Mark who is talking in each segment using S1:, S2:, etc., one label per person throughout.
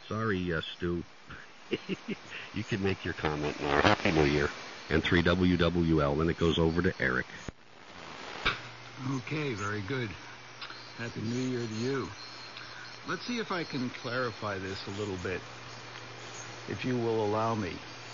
S1: Sorry, Stu. You can make your comment now. Happy New Year. And 3WWL. Then it goes over to Eric.
S2: Okay, very good. Happy New Year to you. Let's see if I can clarify this a little bit, if you will allow me.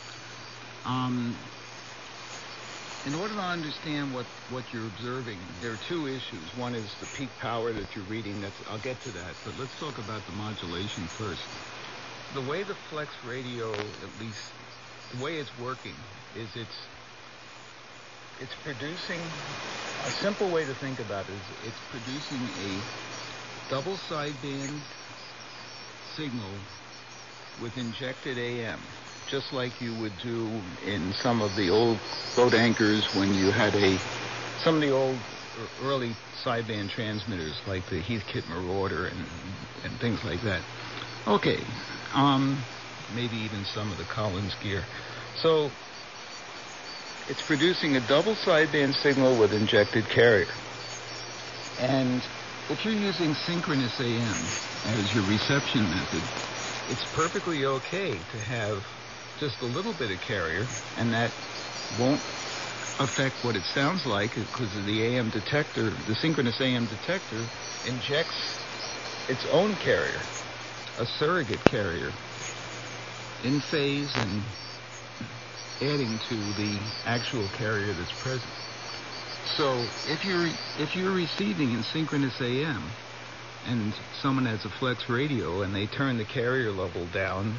S2: In order to understand what you're observing, there are two issues. One is the peak power that you're reading. I'll get to that, but let's talk about the modulation first. The way the Flex Radio, at least the way it's working, is it's producing, a simple way to think about it is it's producing a double sideband signal with injected AM, just like you would do in some of the old boat anchors when you had some of the old early sideband transmitters like the Heathkit Marauder and things like that. Okay, maybe even some of the Collins gear. So it's producing a double sideband signal with injected carrier. And if you're using synchronous AM as your reception method, it's perfectly okay to have just a little bit of carrier, and that won't affect what it sounds like because the AM detector, the synchronous AM detector, injects its own carrier, a surrogate carrier, in phase and adding to the actual carrier that's present. So if you're receiving in synchronous AM and someone has a Flex Radio and they turn the carrier level down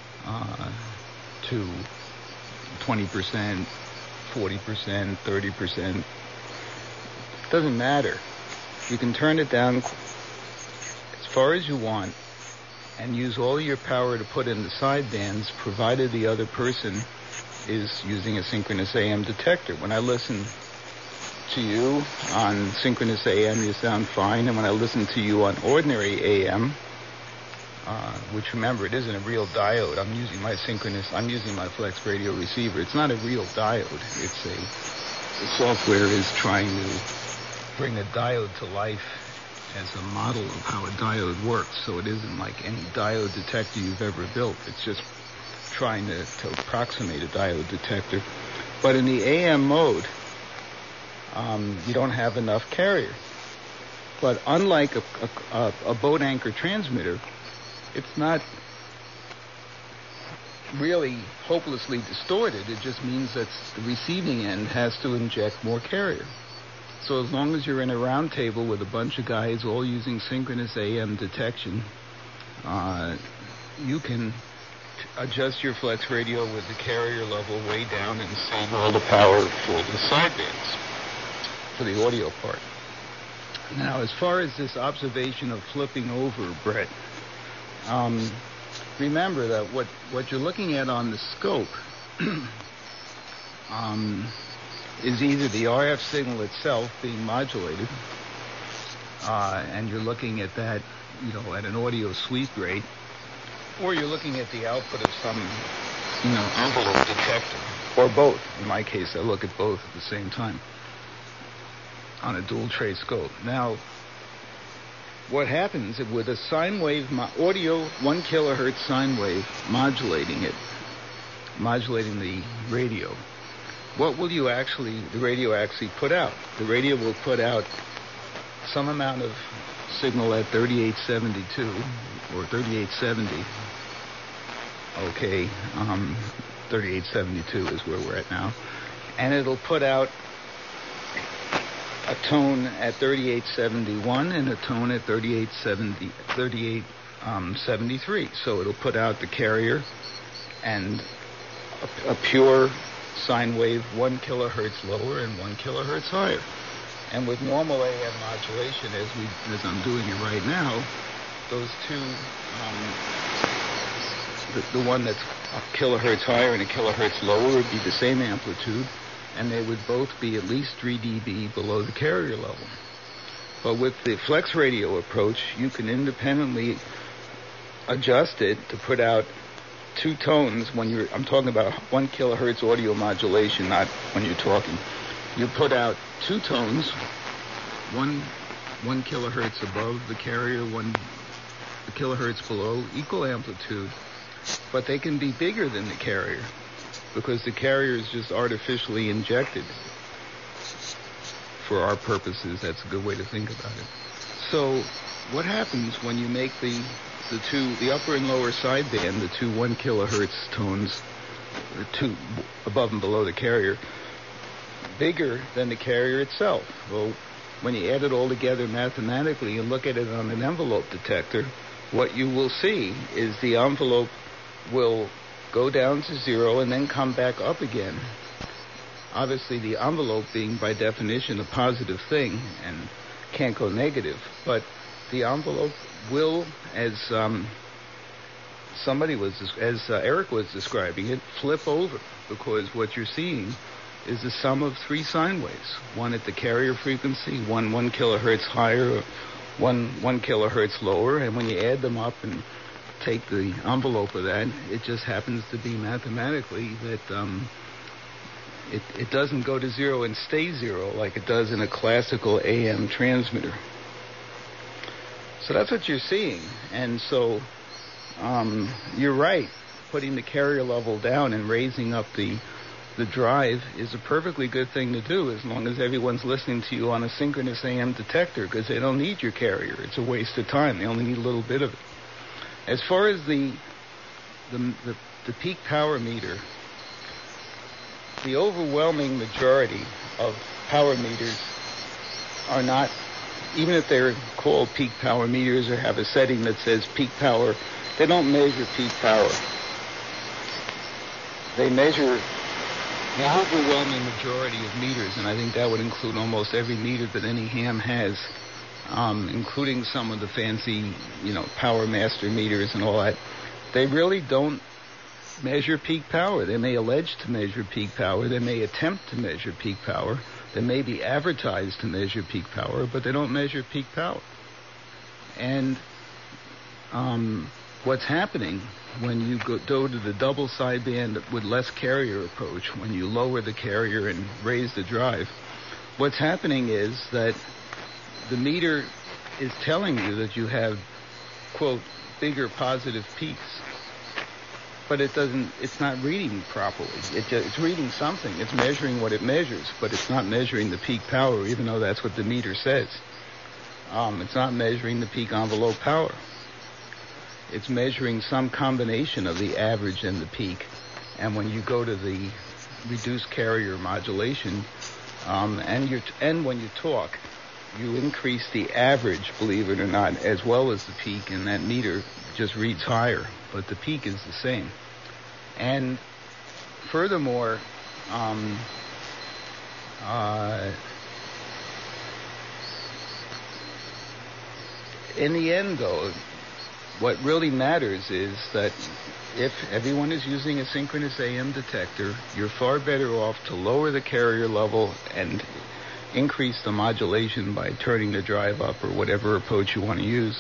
S2: to 20%, 40%, 30%, doesn't matter. You can turn it down as far as you want and use all your power to put in the sidebands, provided the other person is using a synchronous AM detector. When I listen to you on synchronous AM, you sound fine, and when I listen to you on ordinary AM, which remember, it isn't a real diode. I'm using my Flex Radio receiver. It's not a real diode. The software is trying to bring a diode to life as a model of how a diode works. So it isn't like any diode detector you've ever built. It's just trying to approximate a diode detector. But in the AM mode, you don't have enough carrier. But unlike a boat anchor transmitter, it's not really hopelessly distorted. It just means that the receiving end has to inject more carrier. So as long as you're in a round table with a bunch of guys all using synchronous AM detection, you can adjust your Flex Radio with the carrier level way down and save all the power for the sidebands, for the audio part. Now, as far as this observation of flipping over, Brett, remember that what you're looking at on the scope is either the RF signal itself being modulated, and you're looking at that, at an audio sweep rate, or you're looking at the output of some, envelope detector, or both. In my case, I look at both at the same time on a dual tray scope. Now, what happens with a sine wave, audio 1 kilohertz sine wave modulating the radio, what will the radio actually put out? The radio will put out some amount of signal at 3872 or 3870. Okay, 3872 is where we're at now. And it'll put out a tone at 3871 and a tone at 3873. So it'll put out the carrier and a pure sine wave 1 kilohertz lower and 1 kilohertz higher. And with normal AM modulation, as I'm doing it right now, those two, the one that's a kilohertz higher and a kilohertz lower would be the same amplitude, and they would both be at least 3 dB below the carrier level. But with the Flex Radio approach, you can independently adjust it to put out two tones I'm talking about 1 kilohertz audio modulation, not when you're talking. You put out two tones, one kilohertz above the carrier, one a kilohertz below equal amplitude, but they can be bigger than the carrier because the carrier is just artificially injected. For our purposes, that's a good way to think about it. So what happens when you make the upper and lower sideband, the two 1 kilohertz tones, the two above and below the carrier, bigger than the carrier itself? Well, when you add it all together mathematically and look at it on an envelope detector, what you will see is the envelope will go down to 0 and then come back up again. Obviously, the envelope being by definition a positive thing and can't go negative, but the envelope will, as Eric was describing it, flip over, because what you're seeing is the sum of 3 sine waves, one at the carrier frequency, one 1 kilohertz higher, one kilohertz lower, and when you add them up and take the envelope of that, it just happens to be mathematically that it doesn't go to 0 and stay 0 like it does in a classical AM transmitter. So that's what you're seeing. And so you're right. Putting the carrier level down and raising up the drive is a perfectly good thing to do as long as everyone's listening to you on a synchronous AM detector, because they don't need your carrier. It's a waste of time. They only need a little bit of it. As far as the peak power meter, the overwhelming majority of power meters are not, even if they're called peak power meters or have a setting that says peak power, they don't measure peak power. They measure the overwhelming majority of meters, and I think that would include almost every meter that any ham has, including some of the fancy, Power Master meters and all that. They really don't measure peak power. They may allege to measure peak power. They may attempt to measure peak power. They may be advertised to measure peak power, but they don't measure peak power. And what's happening when you go to the double sideband with less carrier approach, when you lower the carrier and raise the drive, what's happening is that the meter is telling you that you have, quote, bigger positive peaks. But it's not reading properly. It's reading something. It's measuring what it measures, but it's not measuring the peak power, even though that's what the meter says. It's not measuring the peak envelope power. It's measuring some combination of the average and the peak. And when you go to the reduced carrier modulation, and when you talk, you increase the average, believe it or not, as well as the peak, and that meter just reads higher, but the peak is the same. And furthermore, in the end, though, what really matters is that if everyone is using a synchronous AM detector, you're far better off to lower the carrier level and increase the modulation by turning the drive up or whatever approach you want to use.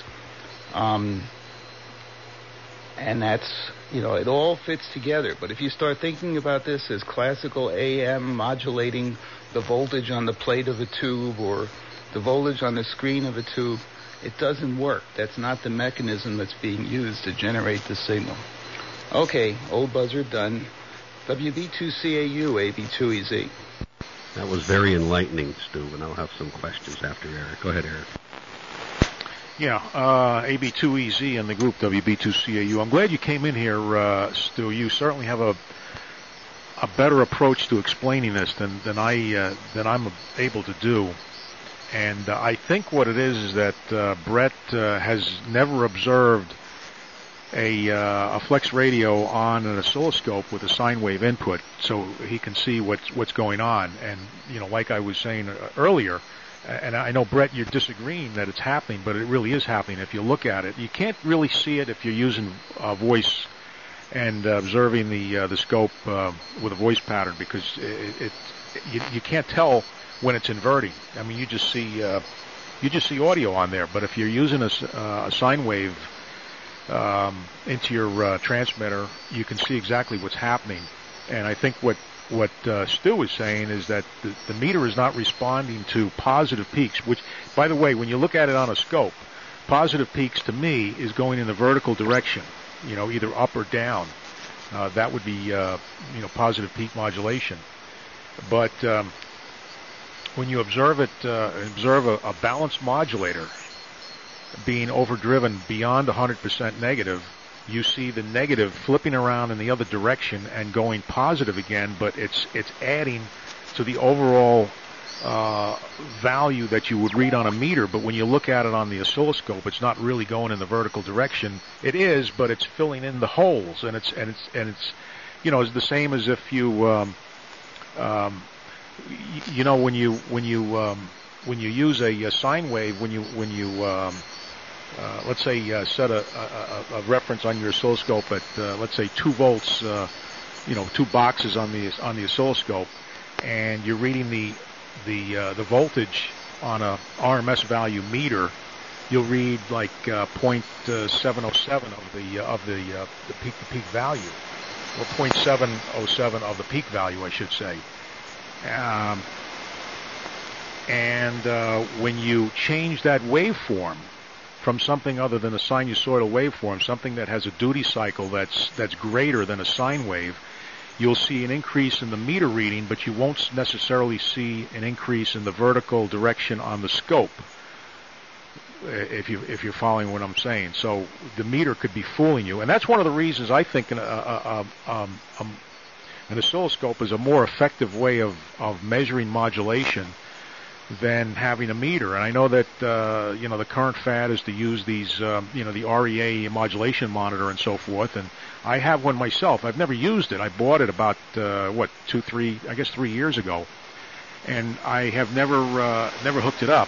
S2: And that's, it all fits together. But if you start thinking about this as classical AM modulating the voltage on the plate of a tube or the voltage on the screen of a tube, it doesn't work. That's not the mechanism that's being used to generate the signal. Okay, old buzzer done. WB2CAU, AB2EZ.
S1: That was very enlightening, Stu, and I'll have some questions after Eric. Go ahead, Eric.
S3: Yeah, AB2EZ and the group WB2CAU. I'm glad you came in here, Stu. You certainly have a better approach to explaining this than I'm able to do. And I think what it is that Brett has never observed a flex radio on an oscilloscope with a sine wave input, so he can see what's going on. And like I was saying earlier, and I know Brett, you're disagreeing that it's happening, but it really is happening. If you look at it, you can't really see it if you're using voice and observing the scope with a voice pattern, because you can't tell when it's inverting. I mean, you just see audio on there. But if you're using a sine wave into your transmitter, you can see exactly what's happening. And I think what Stu is saying is that the meter is not responding to positive peaks, which, by the way, when you look at it on a scope, positive peaks to me is going in the vertical direction, either up or down. That would be, positive peak modulation. But when you observe a balanced modulator being overdriven beyond 100% negative, you see the negative flipping around in the other direction and going positive again, but it's adding to the overall value that you would read on a meter. But when you look at it on the oscilloscope, it's not really going in the vertical direction. It is, but it's filling in the holes, and it's it's the same as if you when you use a sine wave, when you let's say set a reference on your oscilloscope at let's say 2 volts, 2 boxes on the oscilloscope, and you're reading the voltage on a RMS value meter, you'll read like 0.707 of the peak-to-peak value, or 0.707 of the peak value, I should say. When you change that waveform from something other than a sinusoidal waveform, something that has a duty cycle that's greater than a sine wave, you'll see an increase in the meter reading, but you won't necessarily see an increase in the vertical direction on the scope, if you're following what I'm saying. So the meter could be fooling you, and that's one of the reasons I think an oscilloscope is a more effective way of measuring modulation than having a meter. And I know that the current fad is to use these the REA modulation monitor and so forth, and I have one myself. I've never used it. I bought it about 3 years ago, and I have never hooked it up.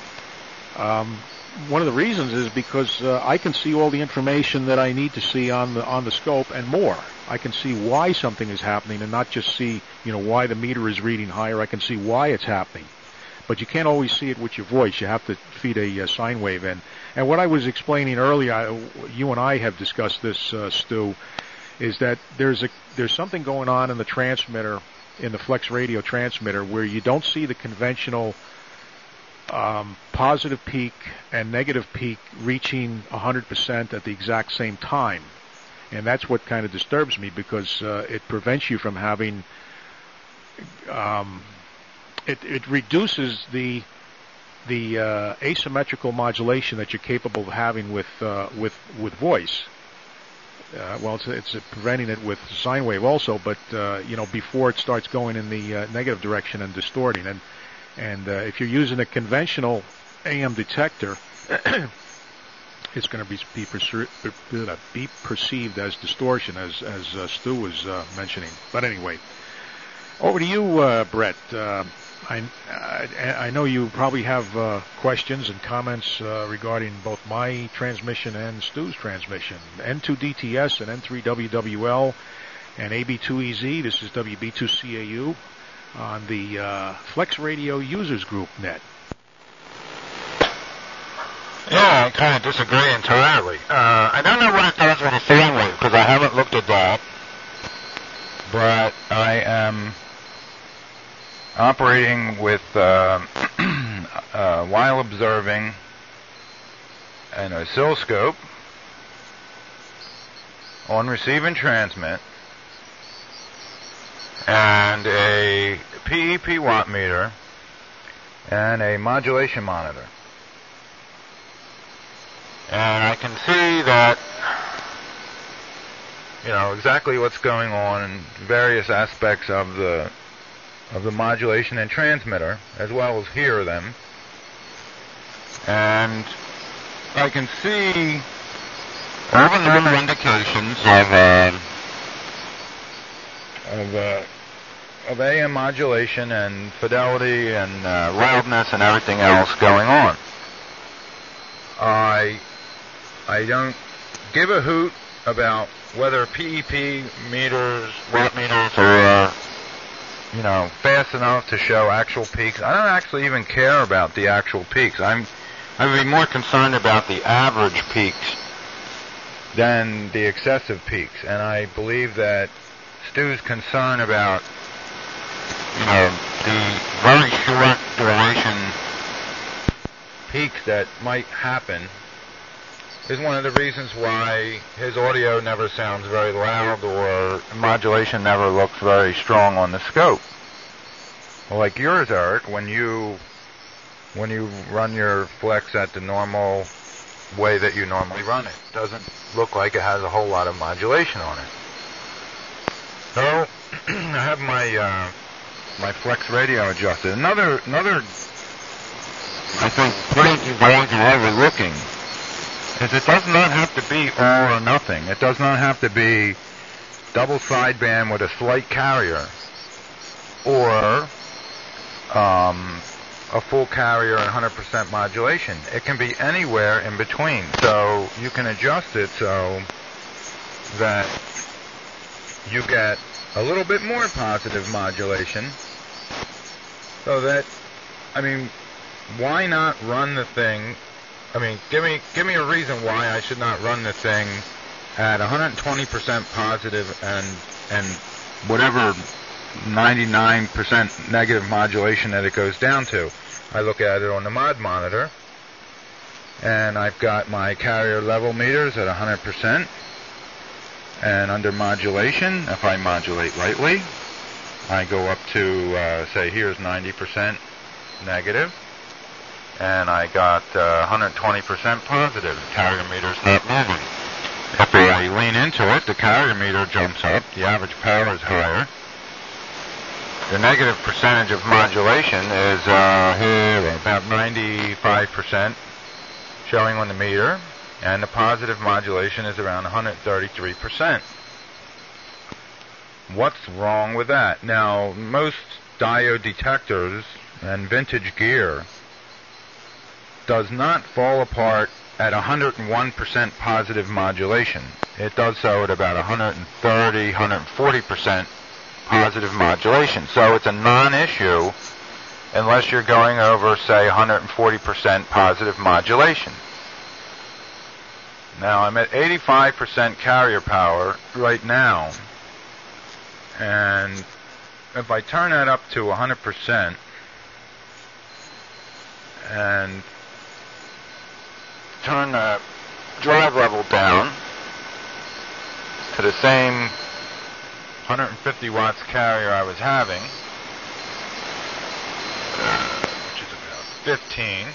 S3: One of the reasons is because I can see all the information that I need to see on the scope and more. I can see why something is happening and not just see why the meter is reading higher. I can see why it's happening. But you can't always see it with your voice. You have to feed a sine wave in. And what I was explaining earlier, you and I have discussed this, Stu, is that there's something going on in the transmitter, in the Flex Radio transmitter, where you don't see the conventional positive peak and negative peak reaching 100% at the exact same time. And that's what kind of disturbs me, because it prevents you from having it reduces the asymmetrical modulation that you're capable of having with voice. It's preventing it with sine wave also, but before it starts going in the negative direction and distorting. And if you're using a conventional AM detector, it's going to be perceived as distortion, as Stu was mentioning. But anyway, over to you, Brett. I know you probably have questions and comments regarding both my transmission and Stu's transmission. N2DTS and N3WWL and AB2EZ. This is WB2CAU on the Flex Radio Users Group net.
S4: Yeah, I kind of disagree entirely. I don't know what it does with a sine wave, because I haven't looked at that. But I am operating with, while observing an oscilloscope on receive and transmit, and a PEP watt meter, and a modulation monitor. And I can see that, exactly what's going on in various aspects of the modulation and transmitter, as well as hear them. And I can see all the normal indications of AM modulation and fidelity and loudness and everything else going on. I don't give a hoot about whether PEP meters, watt meters are, fast enough to show actual peaks. I don't actually even care about the actual peaks. I would be more concerned about the average peaks than the excessive peaks. And I believe that Stu's concern about, the very short duration peaks that might happen is one of the reasons why his audio never sounds very loud or modulation never looks very strong on the scope. Well, like yours, Eric, when you run your flex at the normal way that you normally run it, doesn't look like it has a whole lot of modulation on it. So I have my flex radio adjusted. Another I think point you guys are overlooking is it does not have to be all or nothing. It does not have to be double sideband with a slight carrier or a full carrier and 100% modulation. It can be anywhere in between. So you can adjust it so that you get a little bit more positive modulation. So that, I mean, why not run the thing? I mean, give me a reason why I should not run the thing at 120% positive and whatever 99% negative modulation that it goes down to. I look at it on the mod monitor, and I've got my carrier level meters at 100%, and under modulation, if I modulate lightly, I go up to, say, here's 90% negative, and I got 120% positive. The carrier meter's not moving. If I lean into it, the carrier meter jumps up, the average power is higher. The negative percentage of modulation is here about 95% showing on the meter, and the positive modulation is around 133%. What's wrong with that? Now, most diode detectors and vintage gear does not fall apart at 101% positive modulation. It does so at about 130, 140% positive modulation. So it's a non-issue unless you're going over, say, 140% positive modulation. Now, I'm at 85% carrier power right now, and if I turn that up to 100% and turn the drive level down to the same 150 watts carrier I was having, which is about 15.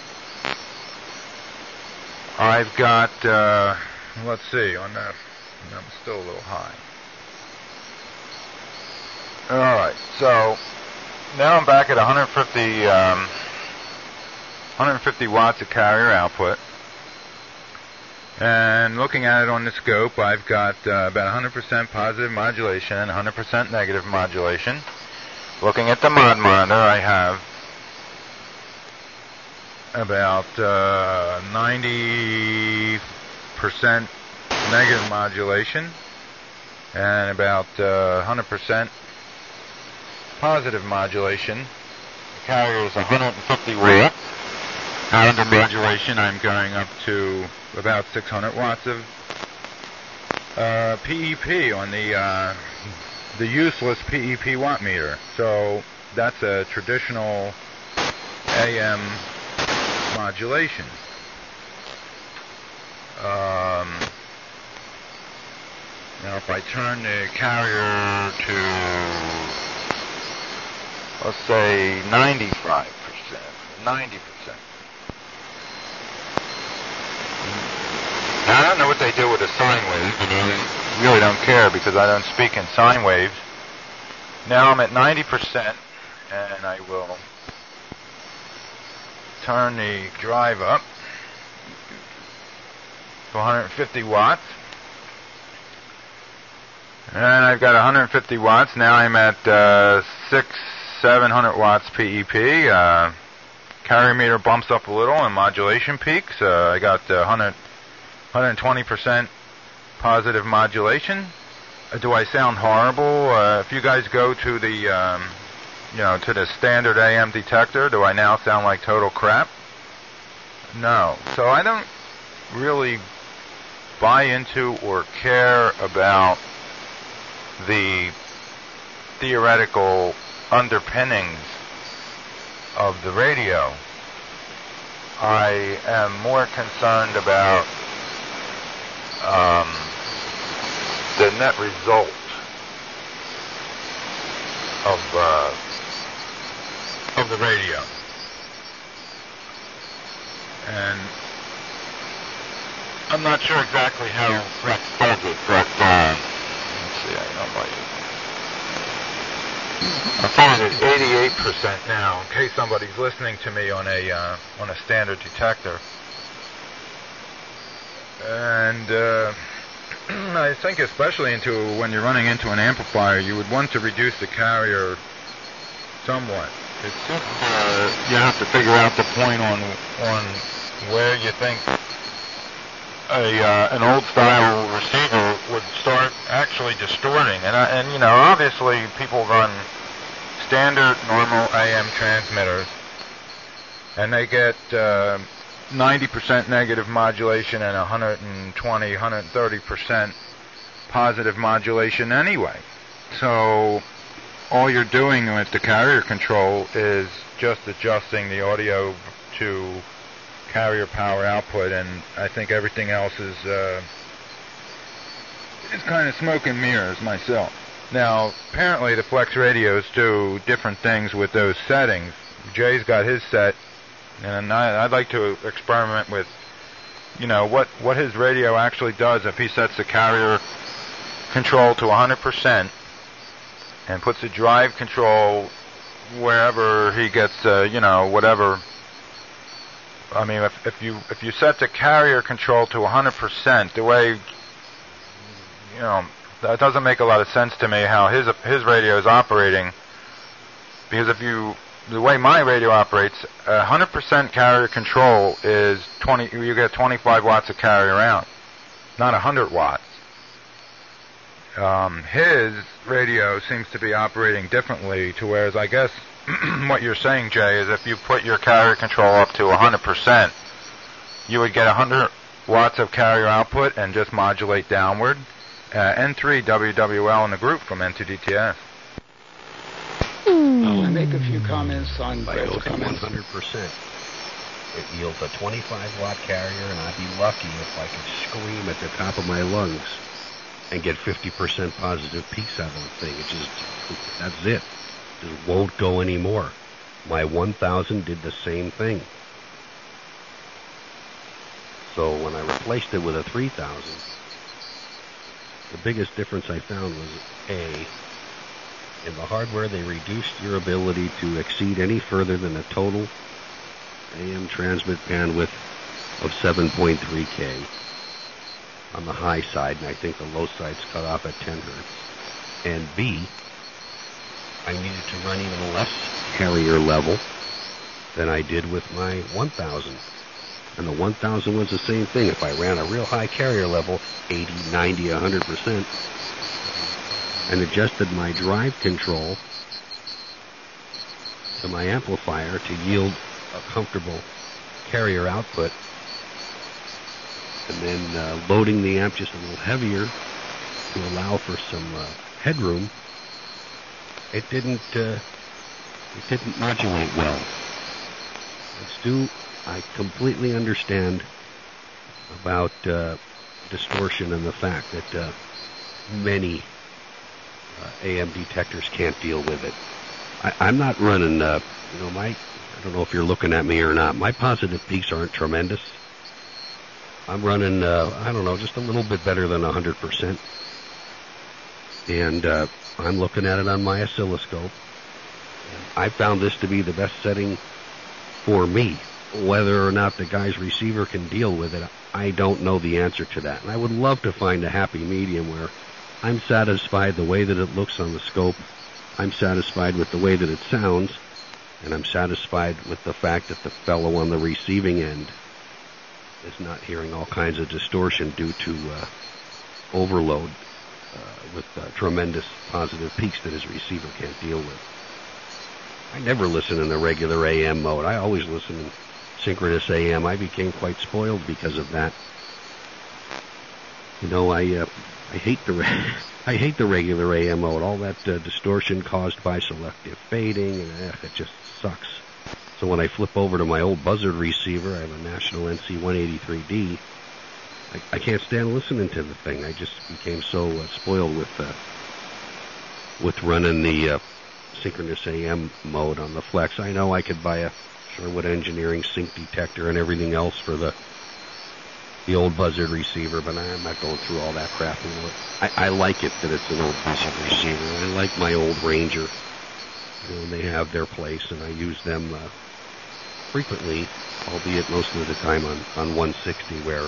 S4: I've got, let's see, on that, I'm still a little high. Alright, so now I'm back at 150 watts of carrier output. And looking at it on the scope, I've got about 100% positive modulation and 100% negative modulation. Looking at the mod monitor, I have about 90% negative modulation and about 100% positive modulation. The carrier is 150 watts. Under modulation, I'm going up to about 600 watts of PEP on the useless PEP watt meter. So that's a traditional AM modulation. Now if I turn the carrier to, let's say, 95%, 90%. Now, I don't know what they do with the sine waves, and I really don't care because I don't speak in sine waves. Now I'm at 90%, and I will turn the drive up to 150 watts. And I've got 150 watts. Now I'm at 700 watts PEP. Carrier meter bumps up a little and modulation peaks. I got 120% positive modulation. Do I sound horrible? If you guys go to the, to the standard AM detector, do I now sound like total crap? No. So I don't really buy into or care about the theoretical underpinnings of the radio. I am more concerned about the net result of the radio. And I'm not sure exactly how Rex does it, but let's see, I found it at 88% now, in case somebody's listening to me on a standard detector. And I think especially when you're running into an amplifier, you would want to reduce the carrier somewhat. It's just you have to figure out the point on where you think an old style receiver would start actually distorting. And you know, obviously people run standard normal AM transmitters, and they get 90% negative modulation and 120, 130% positive modulation anyway. So all you're doing with the carrier control is just adjusting the audio to carrier power output, and I think everything else is kind of smoke and mirrors myself. Now, apparently the Flex radios do different things with those settings. Jay's got his set, and I'd like to experiment with, you know, what his radio actually does if he sets the carrier control to 100% and puts the drive control wherever he gets, you know, whatever. I mean, if you set the carrier control to 100%, the way, you know, that doesn't make a lot of sense to me how his radio is operating, because the way my radio operates, 100% carrier control is you get 25 watts of carrier out, not 100 watts. His radio seems to be operating differently, to whereas I guess what you're saying, Jay, is if you put your carrier control up to 100%, you would get 100 watts of carrier output and just modulate downward. N3 WWL in the group from N2DTS.
S2: I make a few comments on
S1: Biota 100%. It yields a 25-watt carrier, and I'd be lucky if I could scream at the top of my lungs and get 50% positive peaks out of the thing. That's it. Just won't go anymore. My 1000 did the same thing. So when I replaced it with a 3000, the biggest difference I found was in the hardware they reduced your ability to exceed any further than a total AM transmit bandwidth of 7.3K on the high side, and I think the low side's cut off at 10 hertz. And B, I needed to run even less carrier level than I did with my 1000. And the 1000 was the same thing. If I ran a real high carrier level, 80, 90, 100%, and adjusted my drive control to my amplifier to yield a comfortable carrier output, and then loading the amp just a little heavier to allow for some headroom, it didn't modulate well. And Stu, I completely understand about distortion and the fact that many AM detectors can't deal with it. I'm not running, I don't know if you're looking at me or not. My positive peaks aren't tremendous. I'm running, just a little bit better than 100%. And I'm looking at it on my oscilloscope. I found this to be the best setting for me. Whether or not the guy's receiver can deal with it, I don't know the answer to that. And I would love to find a happy medium where I'm satisfied the way that it looks on the scope, I'm satisfied with the way that it sounds, and I'm satisfied with the fact that the fellow on the receiving end is not hearing all kinds of distortion due to overload with tremendous positive peaks that his receiver can't deal with. I never listen in the regular AM mode. I always listen in synchronous AM. I became quite spoiled because of that. You know, I hate the regular AM mode. All that distortion caused by selective fading, and it just sucks. So when I flip over to my old buzzard receiver, I have a National NC183D, I can't stand listening to the thing. I just became so spoiled with running the synchronous AM mode on the Flex. I know I could buy a Sherwood Engineering sync detector and everything else for the old Buzzard receiver, but I'm not going through all that crap anymore. I like it that it's an old Buzzard receiver. I like my old Ranger. They have their place, and I use them frequently, albeit most of the time on 160, where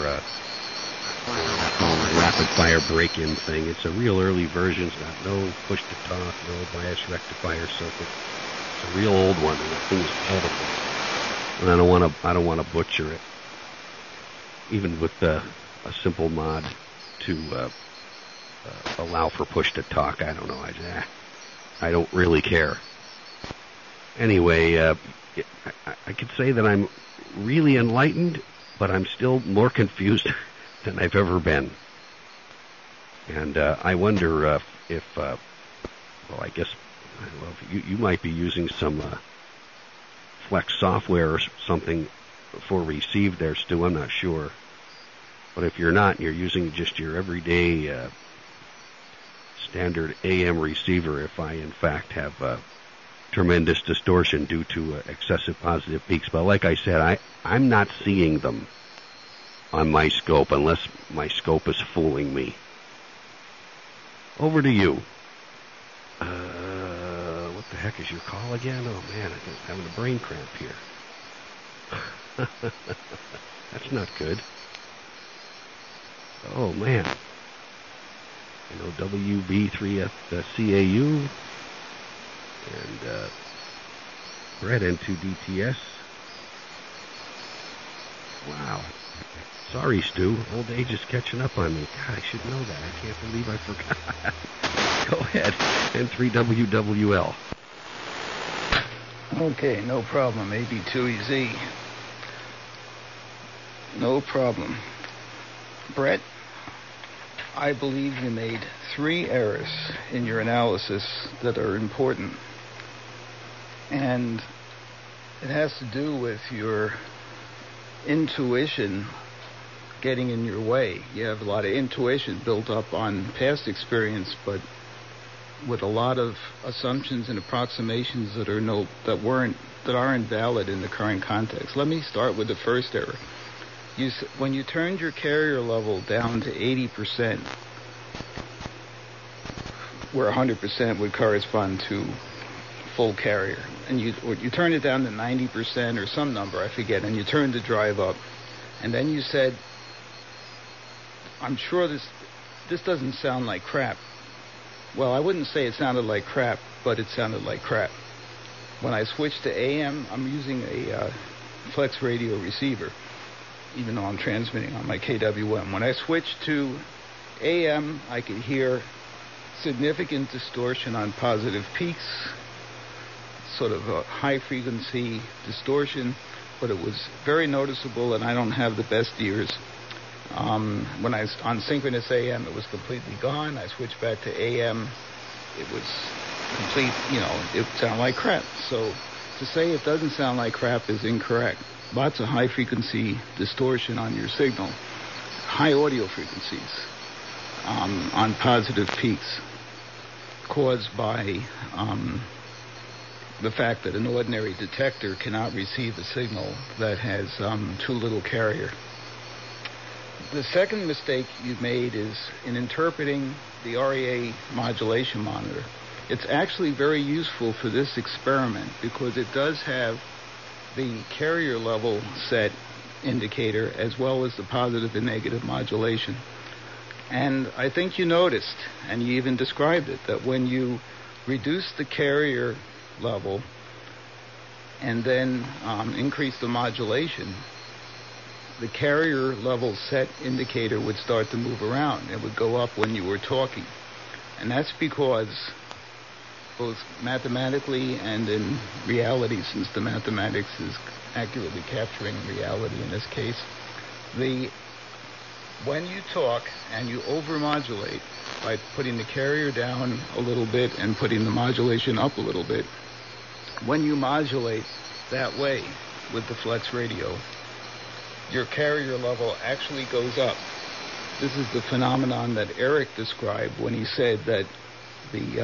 S1: rapid fire break-in thing. It's a real early version. It's got no push-to-talk, no bias rectifier circuit. It's a real old one, and the thing is beautiful. And I don't want to butcher it, even with a simple mod to allow for push-to-talk. I don't know. I don't really care. Anyway, I could say that I'm really enlightened, but I'm still more confused than I've ever been. And I wonder if I guess, I don't know, if you might be using some Flex software or something for receive there, Stu. I'm not sure. But if you're not, you're using just your everyday standard AM receiver, if I in fact have tremendous distortion due to excessive positive peaks. But like I said, I'm not seeing them on my scope unless my scope is fooling me. Over to you. What the heck is your call again? Oh man, I'm having a brain cramp here. That's not good. Oh man. WB3FCAU and Brett N2DTS. Wow. Sorry, Stu. Old age is catching up on me. God, I should know that. I can't believe I forgot. Go ahead. N3WWL.
S2: Okay, no problem. AB2EZ. No problem. Brett, I believe you made 3 errors in your analysis that are important. And it has to do with your intuition getting in your way. You have a lot of intuition built up on past experience, but with a lot of assumptions and approximations that aren't valid in the current context. Let me start with the first error. When you turned your carrier level down to 80%, where 100% would correspond to full carrier, and you turned it down to 90% or some number, I forget, and you turned the drive up, and then you said, I'm sure this doesn't sound like crap. Well, I wouldn't say it sounded like crap, but it sounded like crap. When I switched to AM, I'm using a Flex radio receiver, even though I'm transmitting on my KWM. When I switched to AM, I could hear significant distortion on positive peaks, sort of a high-frequency distortion, but it was very noticeable, and I don't have the best ears. When I was on synchronous AM, it was completely gone. I switched back to AM. It was complete, it sounded like crap. So to say it doesn't sound like crap is incorrect. Lots of high-frequency distortion on your signal, high audio frequencies on positive peaks caused by the fact that an ordinary detector cannot receive a signal that has too little carrier. The second mistake you made is in interpreting the REA modulation monitor. It's actually very useful for this experiment because it does have the carrier level set indicator as well as the positive and negative modulation. And I think you noticed, and you even described it, that when you reduce the carrier level and then increase the modulation, the carrier level set indicator would start to move around. It would go up when you were talking. And that's because both mathematically and in reality, since the mathematics is accurately capturing reality in this case, when you talk and you overmodulate by putting the carrier down a little bit and putting the modulation up a little bit, when you modulate that way with the Flex radio, your carrier level actually goes up This is the phenomenon that Eric described when he said that you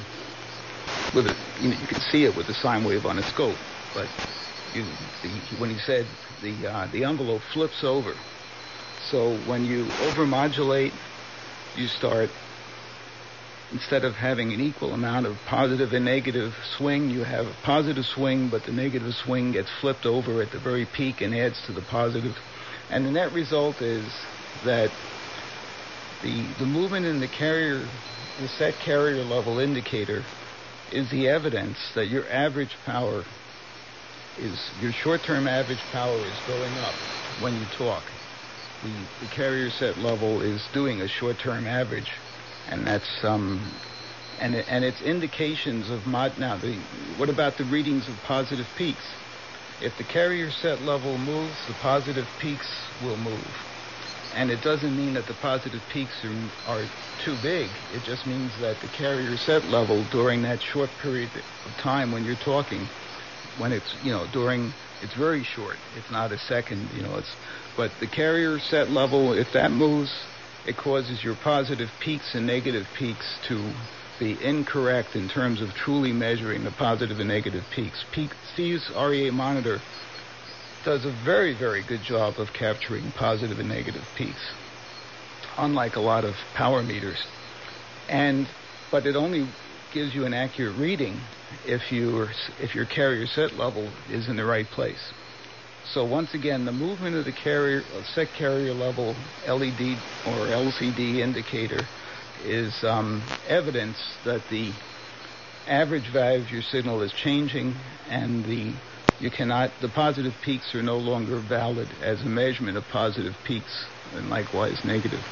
S2: can see it with the sine wave on a scope, but when he said the envelope flips over. So when you overmodulate, you start, instead of having an equal amount of positive and negative swing, you have a positive swing, but the negative swing gets flipped over at the very peak and adds to the positive. And the net result is that the movement in the set carrier level indicator is the evidence that your average power your short-term average power is going up when you talk. The carrier set level is doing a short-term average, and that's and it's indications of now. What about the readings of positive peaks? If the carrier set level moves, the positive peaks will move, and it doesn't mean that the positive peaks are too big. It just means that the carrier set level during that short period of time when you're talking, when it's it's very short. It's not a second. But the carrier set level, if that moves, it causes your positive peaks and negative peaks to be incorrect in terms of truly measuring the positive and negative peaks. Steve's REA monitor does a very, very good job of capturing positive and negative peaks, unlike a lot of power meters. But it only gives you an accurate reading if your carrier set level is in the right place. So once again, the movement of the set carrier level LED or LCD indicator is evidence that the average value of your signal is changing, and the positive peaks are no longer valid as a measurement of positive peaks, and likewise negative.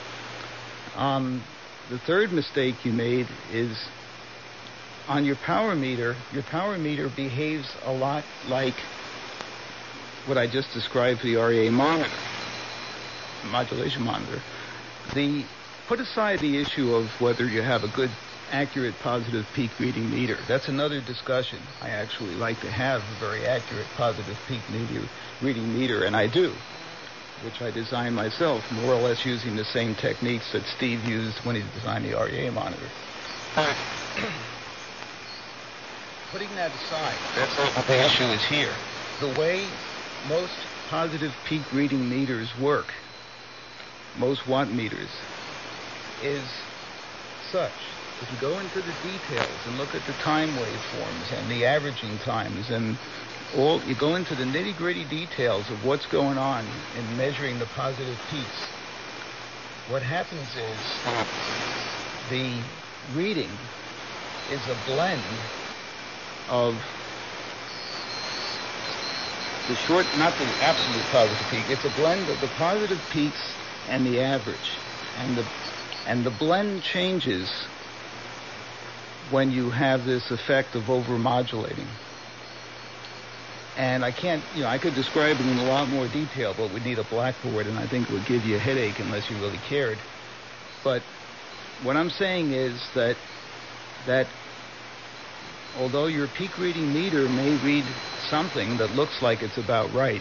S2: The third mistake you made is on your power meter. Your power meter behaves a lot like what I just described for the REA monitor, modulation monitor. Put aside the issue of whether you have a good, accurate, positive peak reading meter. That's another discussion. I actually like to have a very accurate, positive peak reading meter, and I do, which I designed myself, more or less using the same techniques that Steve used when he designed the REA monitor. Putting that aside, that's what the issue is here. The way most positive peak reading meters work, most watt meters, is such. If you go into the details and look at the time waveforms and the averaging times and you go into the nitty-gritty details of what's going on in measuring the positive peaks, what happens is the reading is a blend of not the absolute positive peak, it's a blend of the positive peaks and the average. And the blend changes when you have this effect of overmodulating. And I could describe it in a lot more detail, but we'd need a blackboard, and I think it would give you a headache unless you really cared. But what I'm saying is that although your peak reading meter may read something that looks like it's about right,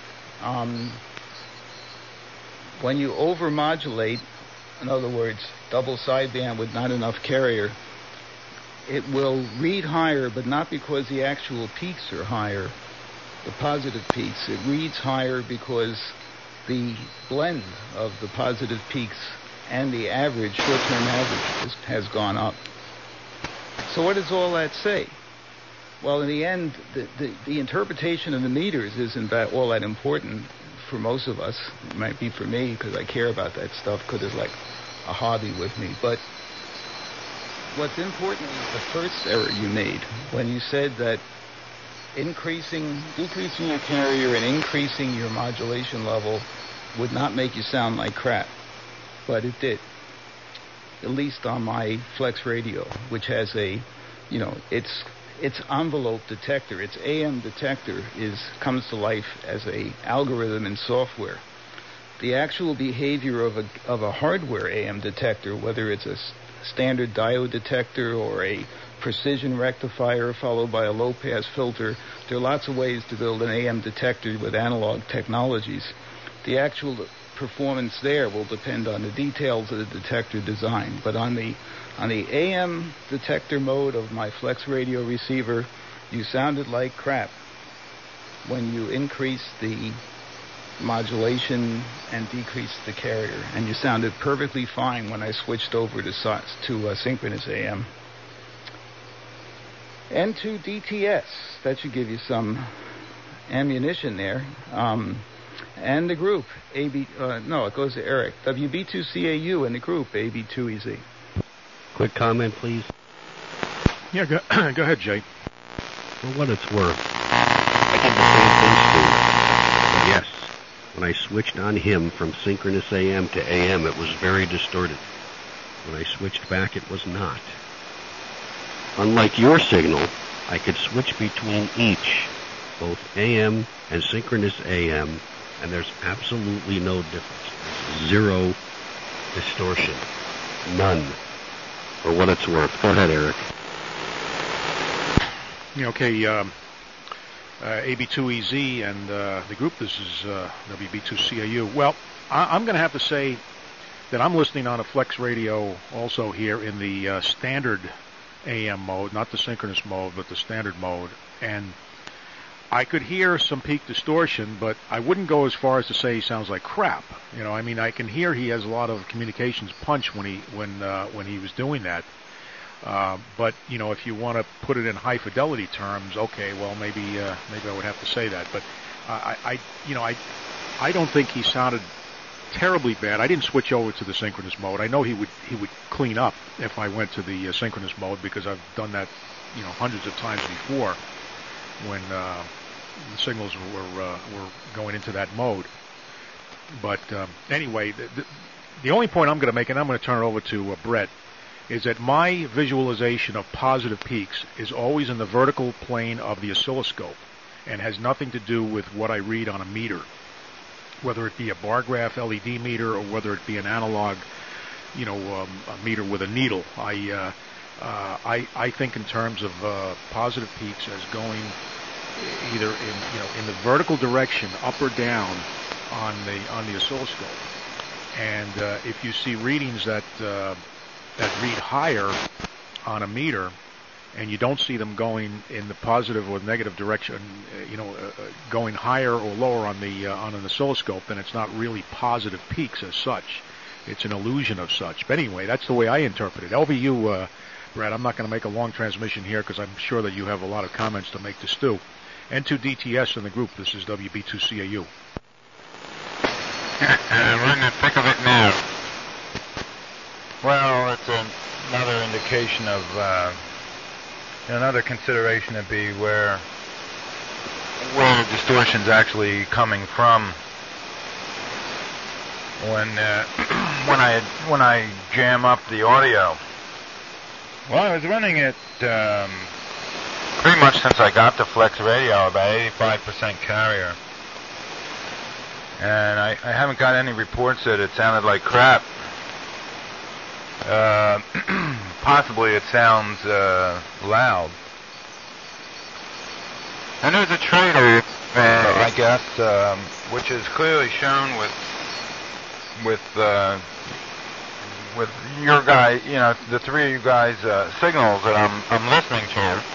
S2: when you overmodulate, in other words, double sideband with not enough carrier, it will read higher, but not because the actual peaks are higher, the positive peaks. It reads higher because the blend of the positive peaks and the average, short-term average, has gone up. So what does all that say? Well, in the end, the interpretation of the meters isn't all that important for most of us. It might be for me because I care about that stuff because it's like a hobby with me. But what's important is the first error you made when you said that decreasing your carrier and increasing your modulation level would not make you sound like crap. But it did. At least on my Flex radio, which has its envelope detector, its AM detector comes to life as a algorithm in software. The actual behavior of a hardware AM detector, whether it's a standard diode detector or a precision rectifier followed by a low-pass filter, there are lots of ways to build an AM detector with analog technologies. The actual performance there will depend on the details of the detector design. But on the AM detector mode of my Flex radio receiver, you sounded like crap when you increased the modulation and decreased the carrier, and you sounded perfectly fine when I switched over to synchronous AM. N2 DTS, that should give you some ammunition there. And the group, it goes to Eric. WB2CAU and the group, AB2EZ.
S1: Quick comment, please.
S3: Yeah, go ahead, Jay.
S1: For what it's worth, I did the same thing, Stu. But yes, when I switched on him from synchronous AM to AM, it was very distorted. When I switched back, it was not. Unlike your signal, I could switch between each, both AM and synchronous AM, and there's absolutely no difference. There's zero distortion. None. For what it's worth. Go ahead, Eric.
S3: Okay, AB2EZ and the group, this is WB2CAU. Well, I'm going to have to say that I'm listening on a Flex radio also here in the standard AM mode, not the synchronous mode, but the standard mode. And I could hear some peak distortion, but I wouldn't go as far as to say he sounds like crap. I mean, I can hear he has a lot of communications punch when he was doing that. But if you want to put it in high fidelity terms, okay, well maybe I would have to say that. But I don't think he sounded terribly bad. I didn't switch over to the synchronous mode. I know he would clean up if I went to the synchronous mode, because I've done that hundreds of times before when the signals were going into that mode. But anyway, the only point I'm going to make, and I'm going to turn it over to Brett, is that my visualization of positive peaks is always in the vertical plane of the oscilloscope and has nothing to do with what I read on a meter, whether it be a bar graph LED meter or whether it be an analog, a meter with a needle. I think in terms of positive peaks as going either in the vertical direction, up or down, on the oscilloscope. And if you see readings that read higher on a meter, and you don't see them going in the positive or negative direction, going higher or lower on an oscilloscope, then it's not really positive peaks as such. It's an illusion of such. But anyway, that's the way I interpret it. LVU, Brad, I'm not going to make a long transmission here because I'm sure that you have a lot of comments to make to Stu. N2 DTS in the group. This is WB2CAU.
S4: We're in the thick of it now. Well, it's another indication of another consideration to be where the distortion's actually coming from. When I jam up the audio. Well, I was running it pretty much since I got the Flex radio, about 85% carrier. And I haven't got any reports that it sounded like crap. Possibly it sounds loud. And there's a trade-off, I guess, which is clearly shown with your guy, the three of you guys' signals that I'm listening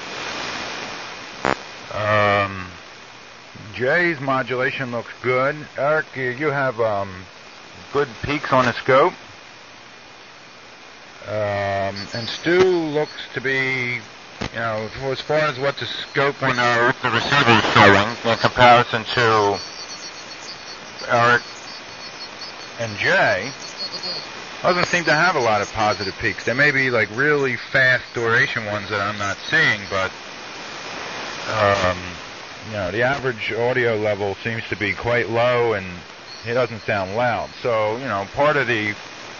S4: to. Jay's modulation looks good. Eric, you have good peaks on the scope. And Stu looks to be, as far as what the scope and the receiver is showing in comparison to Eric and Jay, doesn't seem to have a lot of positive peaks. There may be like really fast duration ones that I'm not seeing, but the average audio level seems to be quite low, and it doesn't sound loud. So part of the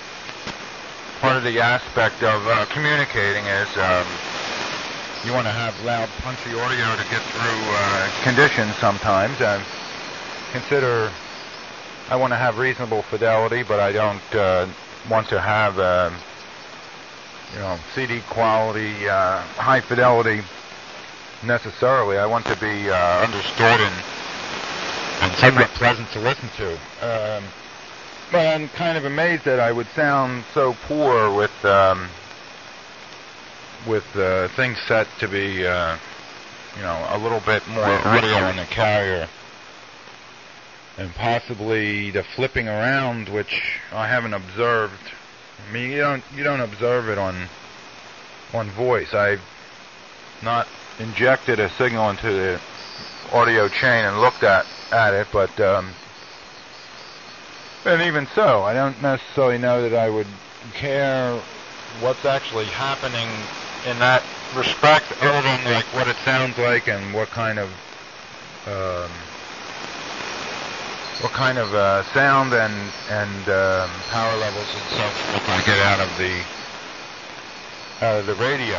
S4: aspect of communicating is you want to have loud, punchy audio to get through conditions sometimes. And I want to have reasonable fidelity, but I don't want to have CD quality, high fidelity necessarily. I want to be understood and somewhat pleasant to listen to. But I'm kind of amazed that I would sound so poor with things set to be, a little bit more audio in the carrier, and possibly the flipping around, which I haven't observed. I mean, you don't observe it on voice. I've not injected a signal into the audio chain and looked at it, but and even so, I don't necessarily know that I would care what's actually happening in that respect, other than like what it sounds like and what kind of sound and power levels and so forth I get out of the radio.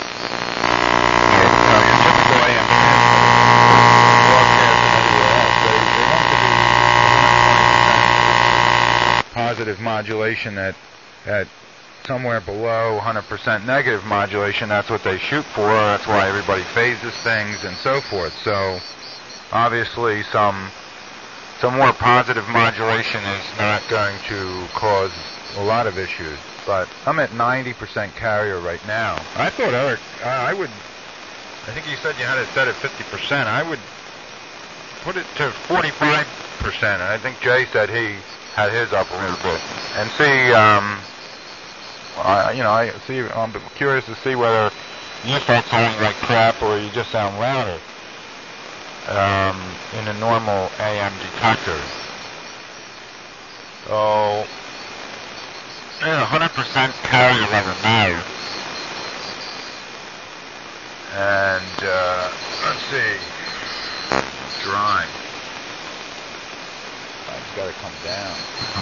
S4: Positive modulation at somewhere below 100% negative modulation. That's what they shoot for. That's why everybody phases things and so forth. So obviously some more positive modulation is not going to cause a lot of issues. But I'm at 90% carrier right now. I thought, Eric, I think you said you had it set at 50%. I would put it to 45%. And I think Jay said he had his up a little bit. And see, I'm curious to see whether you start sounding like crap or you just sound louder in a normal AM detector. So, 100% carrier level now. And, let's see, dry. It's got to come down.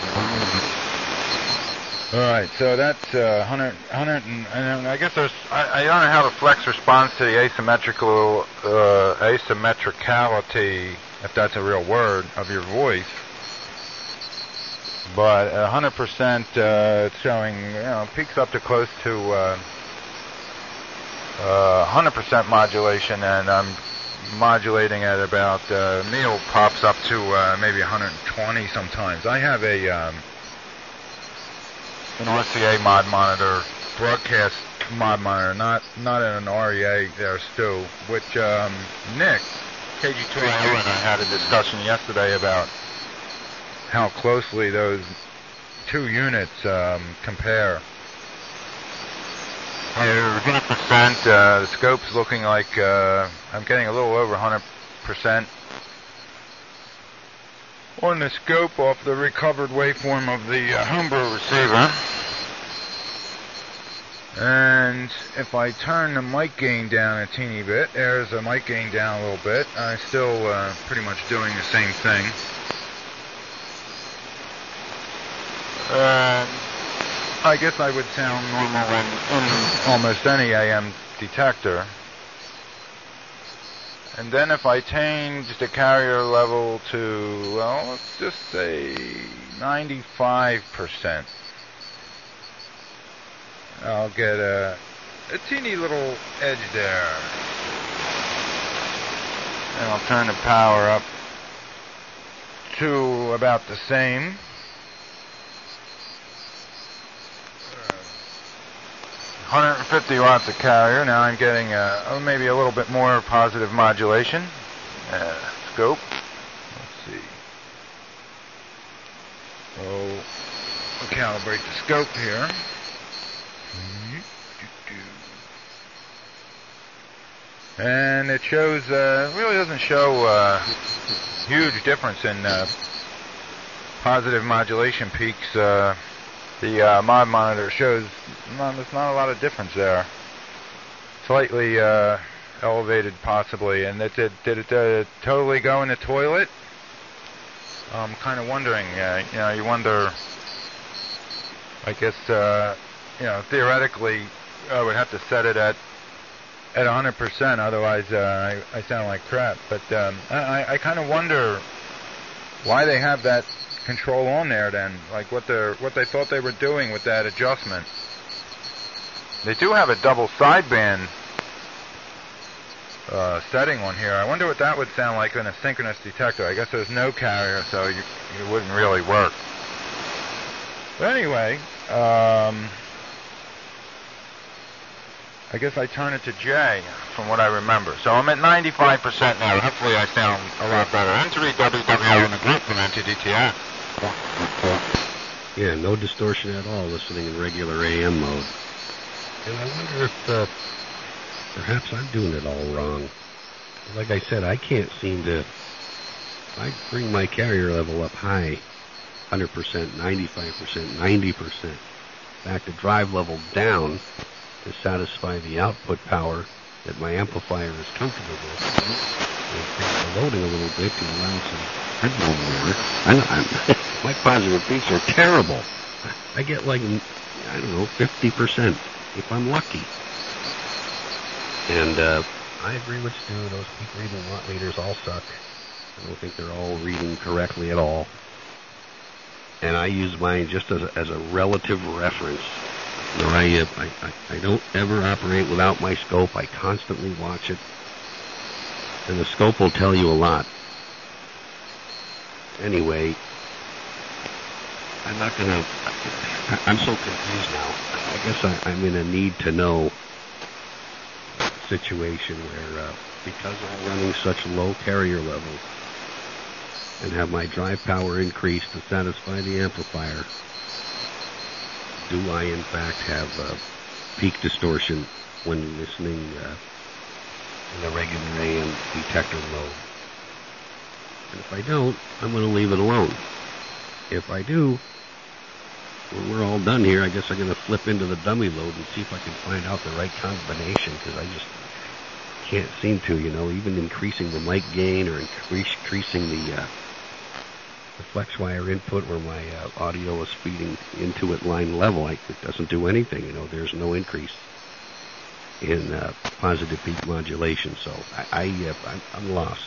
S4: All right, so that's 100, and I guess I don't know how the flex responds to the asymmetricality, if that's a real word, of your voice. But 100%, it's showing, peaks up to close to 100% modulation, and I'm modulating at about, Neil pops up to maybe 120 sometimes. I have an RCA mod monitor, broadcast mod monitor, not an REA there, Stu, which Nick, KG2 and I had a discussion yesterday about how closely those two units compare. 100%, the scope's looking like I'm getting a little over 100% on the scope off the recovered waveform of the homebrew receiver. And if I turn the mic gain down a teeny bit, there's the mic gain down a little bit. I'm still pretty much doing the same thing. I guess I would sound normal in almost any AM detector. And then if I change the carrier level to, well, let's just say 95%, I'll get a teeny little edge there. And I'll turn the power up to about the same. 150 watts of carrier. Now I'm getting maybe a little bit more positive modulation. Scope. Let's see. Oh, we'll calibrate the scope here. And it shows, really doesn't show huge difference in positive modulation peaks. The mod monitor shows there's not a lot of difference there. Slightly elevated, possibly. And did it totally go in the toilet? I'm kind of wondering. You wonder. I guess theoretically, I would have to set it at 100%. Otherwise, I sound like crap. But I kind of wonder why they have that control on there then, like what they thought they were doing with that adjustment. They do have a double sideband setting on here. I wonder what that would sound like in a synchronous detector. I guess there's no carrier, so you wouldn't really work. But anyway, I guess I turn it to Jay from what I remember. So I'm at 95% now. Hopefully I sound a lot better. N3WWL in the group from NTDTN.
S1: Yeah, no distortion at all listening in regular AM mode. And I wonder if perhaps I'm doing it all wrong. Like I said, I can't seem to... I bring my carrier level up high, 100%, 95%, 90%. In fact, the drive level down to satisfy the output power that my amplifier is comfortable with. And things are loading a little bit to allow some headroom more. My positive peaks are terrible. I get like, 50% if I'm lucky. And I agree with Stu. Those peak reading watt meters all suck. I don't think they're all reading correctly at all. And I use mine just as a relative reference. I don't ever operate without my scope. I constantly watch it. And the scope will tell you a lot. Anyway, I'm so confused now. I guess I'm in a need to know situation where, because I'm running such low carrier levels and have my drive power increased to satisfy the amplifier, do I in fact have peak distortion when listening in the regular AM detector mode? And if I don't, I'm going to leave it alone. If I do, when we're all done here, I guess I'm going to flip into the dummy load and see if I can find out the right combination, because I just can't seem to, even increasing the mic gain or increasing the flex wire input where my audio is feeding into it line level. It doesn't do anything. There's no increase in positive peak modulation. So I'm lost.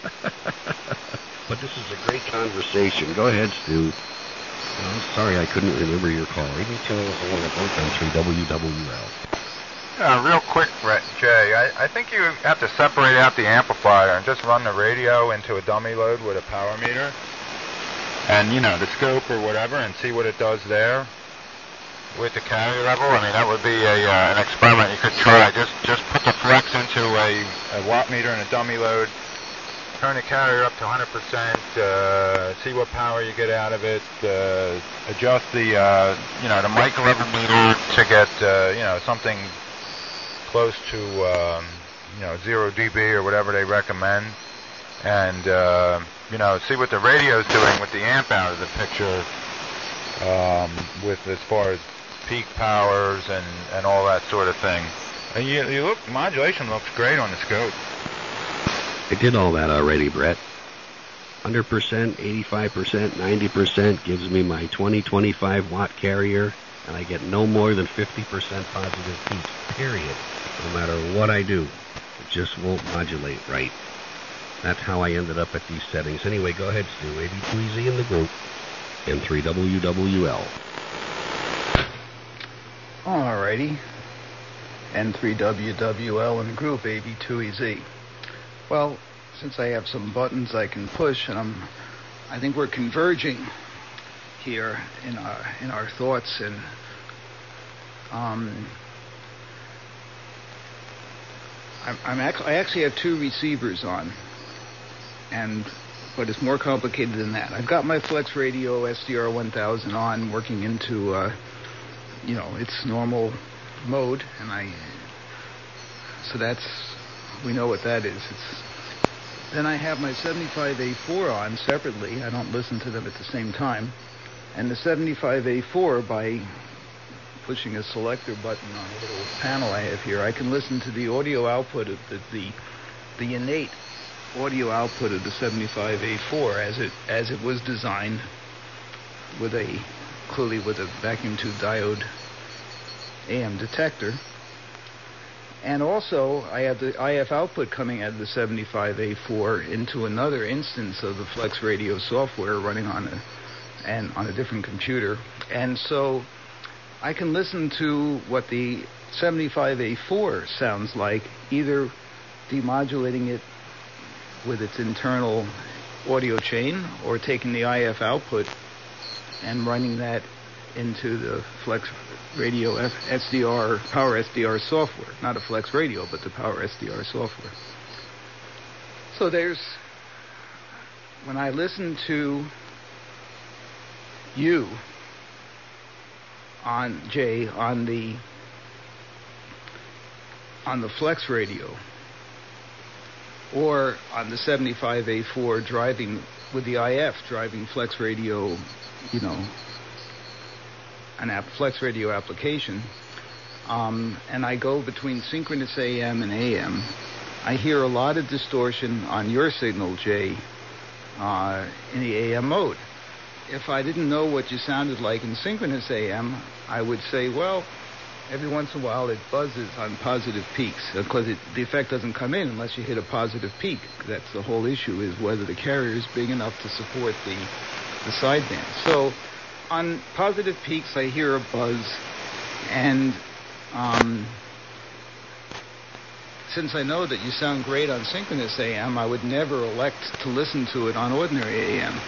S1: But this is a great conversation. Go ahead, Stu. I'm sorry I couldn't remember your call. 82 is both on 3WWL.
S4: Real quick, Jay, I think you have to separate out the amplifier and just run the radio into a dummy load with a power meter. And, the scope or whatever, and see what it does there with the carrier level. I mean, that would be an experiment you could try. Just put the flex into a watt meter and a dummy load, turn the carrier up to 100%, see what power you get out of it, adjust the mic level meter to get, something close to, 0 dB or whatever they recommend, and, see what the radio's doing with the amp out of the picture, with as far as peak powers and all that sort of thing. And modulation looks great on the scope.
S1: I did all that already, Brett. 100%, 85%, 90% gives me my 20-25 watt carrier, and I get no more than 50% positive peaks, period. No matter what I do, it just won't modulate right. That's how I ended up at these settings. Anyway, go ahead, Stu. AB2EZ in the group, and 3WWL.
S2: Alrighty. N3WWL in the group, AB2EZ. Well, since I have some buttons I can push, and I think we're converging here in our thoughts, and I actually have two receivers on, but it's more complicated than that. I've got my Flex Radio SDR1000 on, working into its normal mode, and we know what that is. Then I have my 75A4 on separately. I don't listen to them at the same time. And the 75A4, by pushing a selector button on a little panel I have here, I can listen to the audio output of the innate audio output of the 75A4 as it was designed clearly with a vacuum tube diode AM detector. And also, I have the IF output coming out of the 75A4 into another instance of the Flex Radio software running on a different computer. And so I can listen to what the 75A4 sounds like, either demodulating it with its internal audio chain or taking the IF output and running that into the Flex Radio SDR, Power SDR software. Not a Flex Radio, but the Power SDR software. So when I listen to you on the Flex Radio, or on the 75A4 driving with the IF, driving Flex Radio, Flex Radio application, and I go between synchronous AM and AM, I hear a lot of distortion on your signal, Jay, in the AM mode. If I didn't know what you sounded like in synchronous AM, I would say, well, every once in a while it buzzes on positive peaks, because the effect doesn't come in unless you hit a positive peak. That's the whole issue, is whether the carrier is big enough to support the sideband. So on positive peaks, I hear a buzz, and since I know that you sound great on synchronous AM, I would never elect to listen to it on ordinary AM.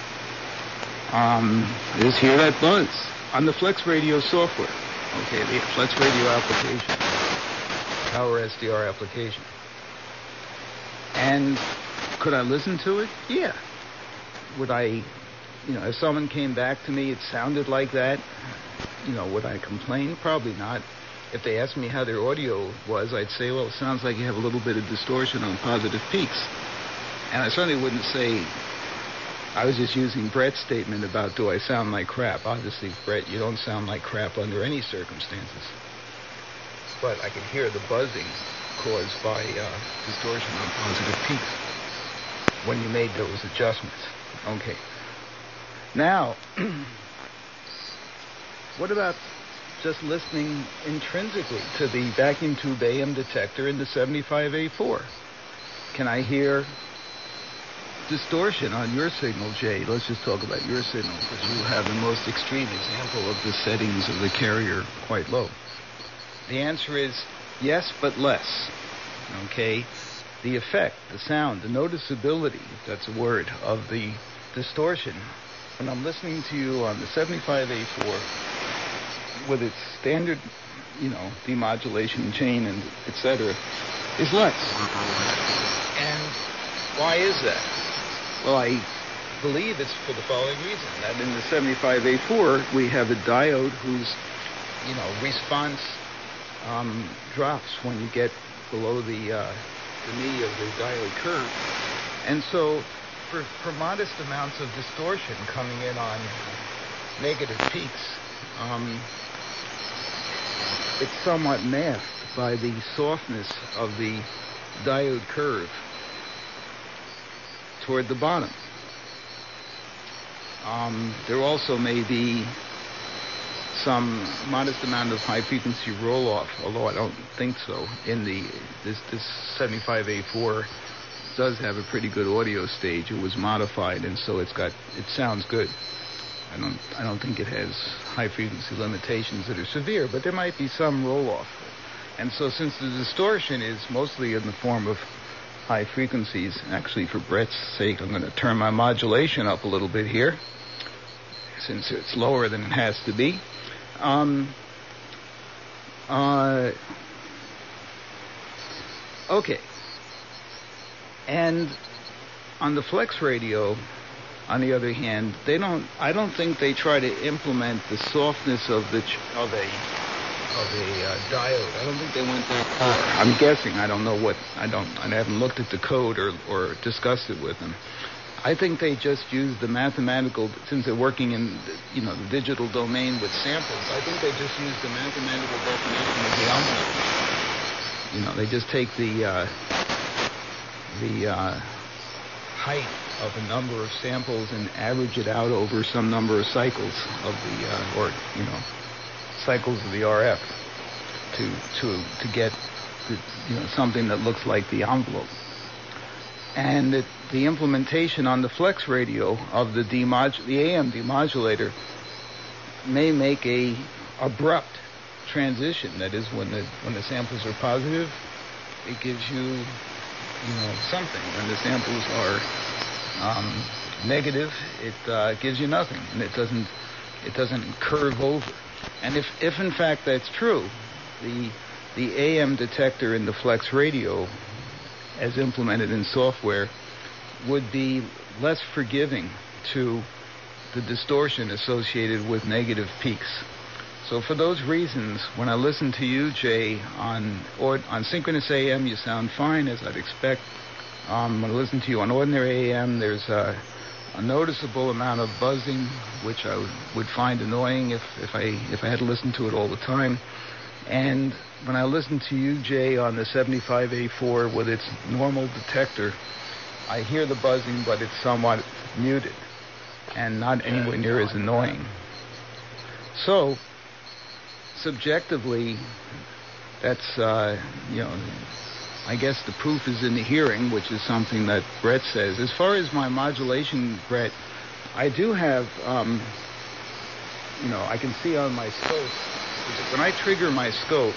S2: Just hear that buzz on the Flex Radio software. Okay, the Flex Radio application, Power SDR application. And could I listen to it? Yeah. Would I, if someone came back to me, it sounded like that, would I complain? Probably not. If they asked me how their audio was, I'd say, well, it sounds like you have a little bit of distortion on positive peaks. And I certainly wouldn't say, I was just using Brett's statement about, do I sound like crap? Obviously, Brett, you don't sound like crap under any circumstances. But I can hear the buzzing caused by distortion on positive peaks when you made those adjustments. Okay. Now, what about just listening intrinsically to the vacuum tube AM detector in the 75A4? Can I hear distortion on your signal, Jay? Let's just talk about your signal, because you have the most extreme example of the settings of the carrier quite low. The answer is yes, but less. Okay? The effect, the sound, the noticeability, if that's a word, of the distortion, when I'm listening to you on the 75A4 with its standard, demodulation chain and etc., is less. And why is that? Well, I believe it's for the following reason, that in the 75A4, we have a diode whose, response drops when you get below the knee of the diode curve. And so, for modest amounts of distortion coming in on negative peaks, it's somewhat masked by the softness of the diode curve toward the bottom. There also may be some modest amount of high frequency roll off, although I don't think so. In this 75A4 does have a pretty good audio stage. It was modified, and so it sounds good. I don't think it has high frequency limitations that are severe, but there might be some roll off. And so since the distortion is mostly in the form of high frequencies, actually for Brett's sake, I'm going to turn my modulation up a little bit here, since it's lower than it has to be. Okay. And on the Flex Radio, on the other hand, I don't think they try to implement the softness of a diode. I don't think they went that far. I'm guessing. I don't know I haven't looked at the code or discussed it with them. I think they just use the mathematical, since they're working in the digital domain with samples. I think they just use the mathematical definition of the envelope. They just take the height of a number of samples and average it out over some number of cycles of cycles of the RF to get something that looks like the envelope. And the implementation on the Flex Radio of the AM demodulator may make a abrupt transition. That is, when the samples are positive, it gives you something. When the samples are negative, it gives you nothing, and it doesn't It doesn't curve over. And if in fact that's true, the AM detector in the Flex radio, as implemented in software, would be less forgiving to the distortion associated with negative peaks. So for those reasons, when I listen to you, Jay, on synchronous AM, you sound fine, as I'd expect. When I listen to you on ordinary AM, there's a noticeable amount of buzzing, which I would find annoying if I had to listen to it all the time. And when I listen to you, Jay, on the 75A4 with its normal detector, I hear the buzzing, but it's somewhat muted and not anywhere near as annoying. So, subjectively, that's, I guess the proof is in the hearing, which is something that Brett says. As far as my modulation, Brett, I do have, I can see on my scope, when I trigger my scope,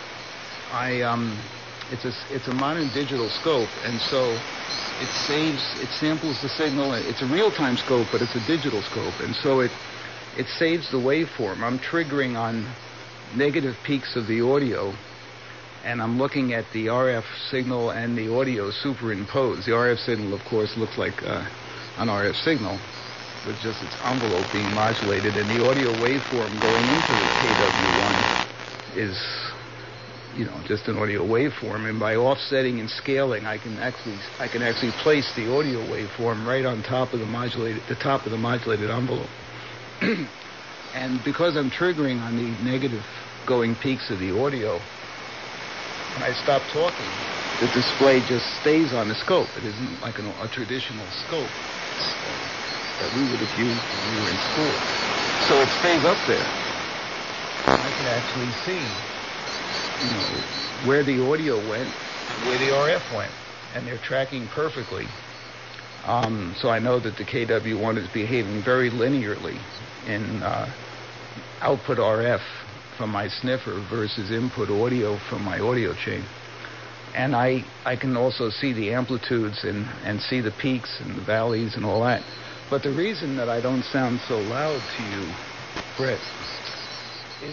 S2: it's a modern digital scope, and so it samples the signal. It's a real-time scope, but it's a digital scope, and so it saves the waveform. I'm triggering on negative peaks of the audio, and I'm looking at the RF signal and the audio superimposed. The RF signal, of course, looks like an RF signal with just its envelope being modulated, and the audio waveform going into the KW1 is, just an audio waveform. And by offsetting and scaling, I can actually place the audio waveform right on top of the modulated envelope. And because I'm triggering on the negative going peaks of the audio, when I stop talking, the display just stays on the scope. It isn't like a traditional scope that we would have used when we were in school. So it stays up there. I can actually see, where the audio went and where the RF went, and they're tracking perfectly. So I know that the KW1 is behaving very linearly in output RF from my sniffer versus input audio from my audio chain. And I can also see the amplitudes and see the peaks and the valleys and all that. But the reason that I don't sound so loud to you, Brett, is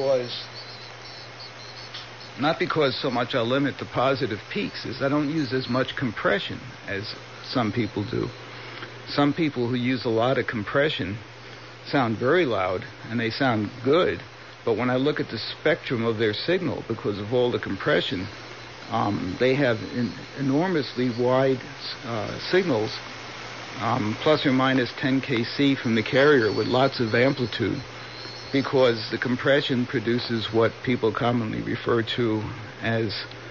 S2: not because so much I limit the positive peaks, is I don't use as much compression as some people do. Some people who use a lot of compression sound very loud, and they sound good, but when I look at the spectrum of their signal, because of all the compression, they have enormously wide signals, plus or minus 10 kc from the carrier with lots of amplitude, because the compression produces what people commonly refer to as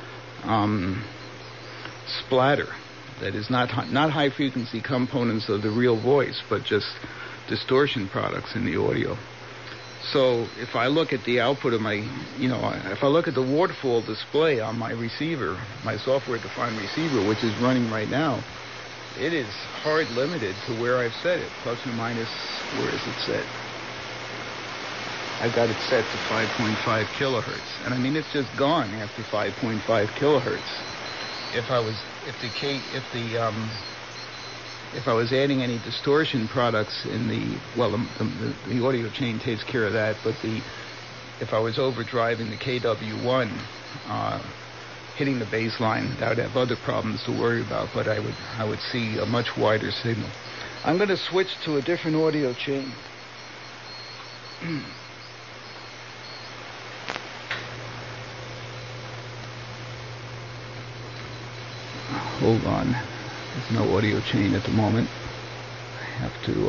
S2: splatter. That is not high frequency components of the real voice, but just distortion products in the audio. So if I look at the output of my, if I look at the waterfall display on my receiver, my software-defined receiver, which is running right now, it is hard limited to where I've set it, plus or minus, where is it set? I've got it set to 5.5 kilohertz. And I mean, it's just gone after 5.5 kilohertz. If I was adding any distortion products in the audio chain takes care of that, but if I was overdriving the KW1, hitting the baseline, I would have other problems to worry about, but I would see a much wider signal. I'm going to switch to a different audio chain. Hold on. There's no audio chain at the moment. I have to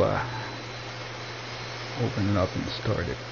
S2: open it up and start it.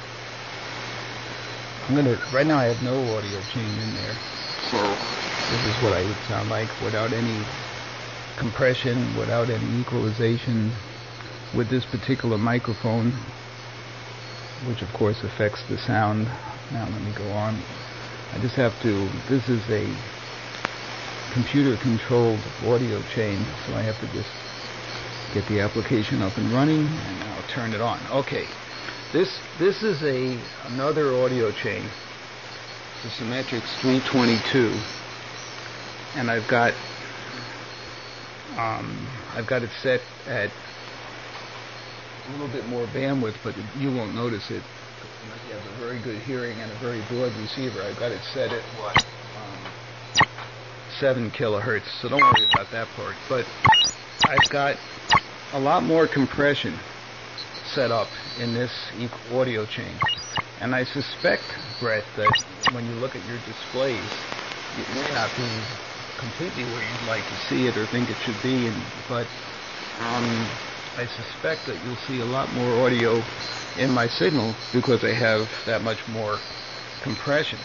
S2: Right now I have no audio chain in there. So this is what I would sound like without any compression, without any equalization, with this particular microphone, which of course affects the sound. Now let me go on. I just have to, this is a computer-controlled audio chain, so I have to just get the application up and running, and I'll turn it on. Okay, this is another audio chain, the Symmetrix 322, and I've got it set at a little bit more bandwidth, but you won't notice it unless you have a very good hearing and a very broad receiver. I've got it set at 7 kilohertz, so don't worry about that part. But I've got a lot more compression set up in this audio chain. And I suspect, Brett, that when you look at your displays, it may not be completely where you'd like to see it or think it should be, but I suspect that you'll see a lot more audio in my signal because I have that much more compression.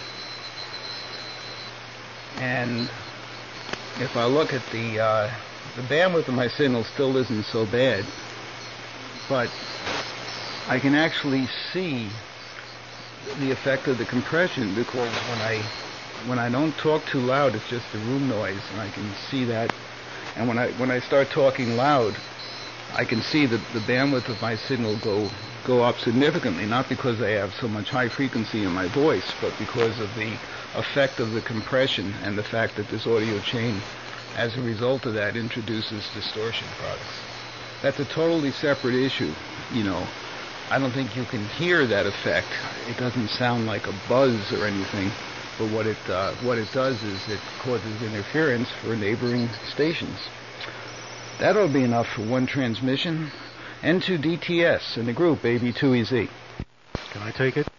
S2: And if I look at the bandwidth of my signal still isn't so bad, but I can actually see the effect of the compression because when I don't talk too loud, it's just the room noise, and I can see that. And when I start talking loud, I can see that the bandwidth of my signal go up significantly, not because I have so much high frequency in my voice, but because of the effect of the compression and the fact that this audio chain, as a result of that, introduces distortion products. That's a totally separate issue, you know. I don't think you can hear that effect. It doesn't sound like a buzz or anything, but what it does is it causes interference for neighboring stations. That'll be enough for one transmission. N2DTS in the group AB2EZ.
S3: Can I take it?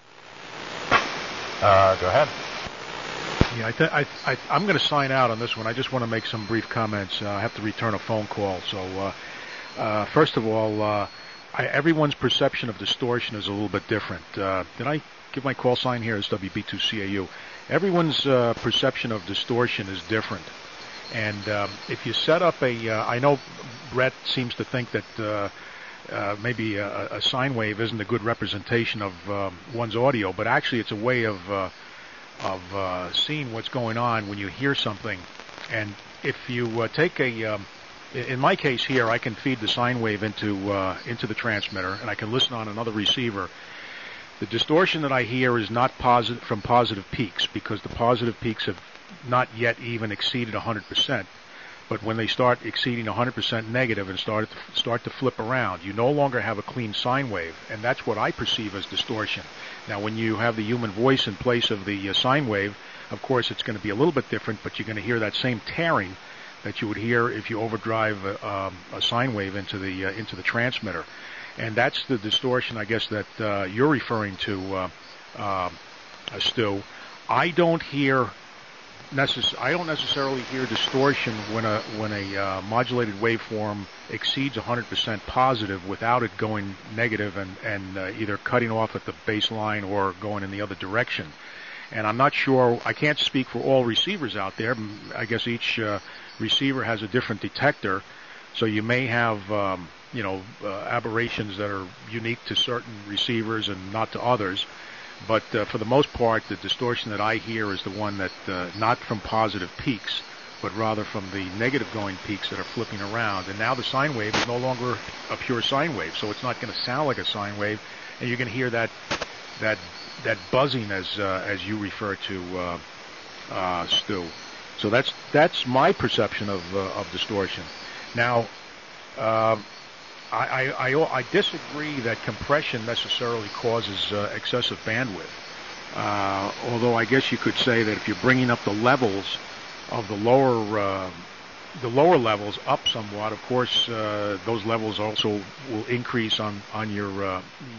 S4: Go ahead.
S3: Yeah, I'm going to sign out on this one. I just want to make some brief comments. I have to return a phone call. So, first of all, everyone's perception of distortion is a little bit different. Did I give my call sign here? It's WB2CAU. Everyone's perception of distortion is different. And if you set up I know Brett seems to think that maybe a sine wave isn't a good representation of one's audio, but actually it's a way of seeing what's going on when you hear something. And if you take in my case here, I can feed the sine wave into the transmitter, and I can listen on another receiver. The distortion that I hear is not from positive peaks, because the positive peaks have not yet even exceeded 100%. But when they start exceeding 100% negative and start to flip around, you no longer have a clean sine wave, and that's what I perceive as distortion. Now, when you have the human voice in place of the sine wave, of course, it's going to be a little bit different, but you're going to hear that same tearing that you would hear if you overdrive a sine wave into the transmitter, and that's the distortion, I guess, that you're referring to, Stu. I don't necessarily hear distortion when a modulated waveform exceeds 100% positive without it going negative and either cutting off at the baseline or going in the other direction. And I'm not sure, I can't speak for all receivers out there. I guess each receiver has a different detector, so you may have aberrations that are unique to certain receivers and not to others. But for the most part, the distortion that I hear is the one that not from positive peaks, but rather from the negative going peaks that are flipping around. And now the sine wave is no longer a pure sine wave, so it's not going to sound like a sine wave, and you're going to hear that buzzing as you refer to, Stu. So that's my perception of distortion. Now, I disagree that compression necessarily causes excessive bandwidth. Although I guess you could say that if you're bringing up the levels of the lower levels up somewhat, of course, those levels also will increase on your,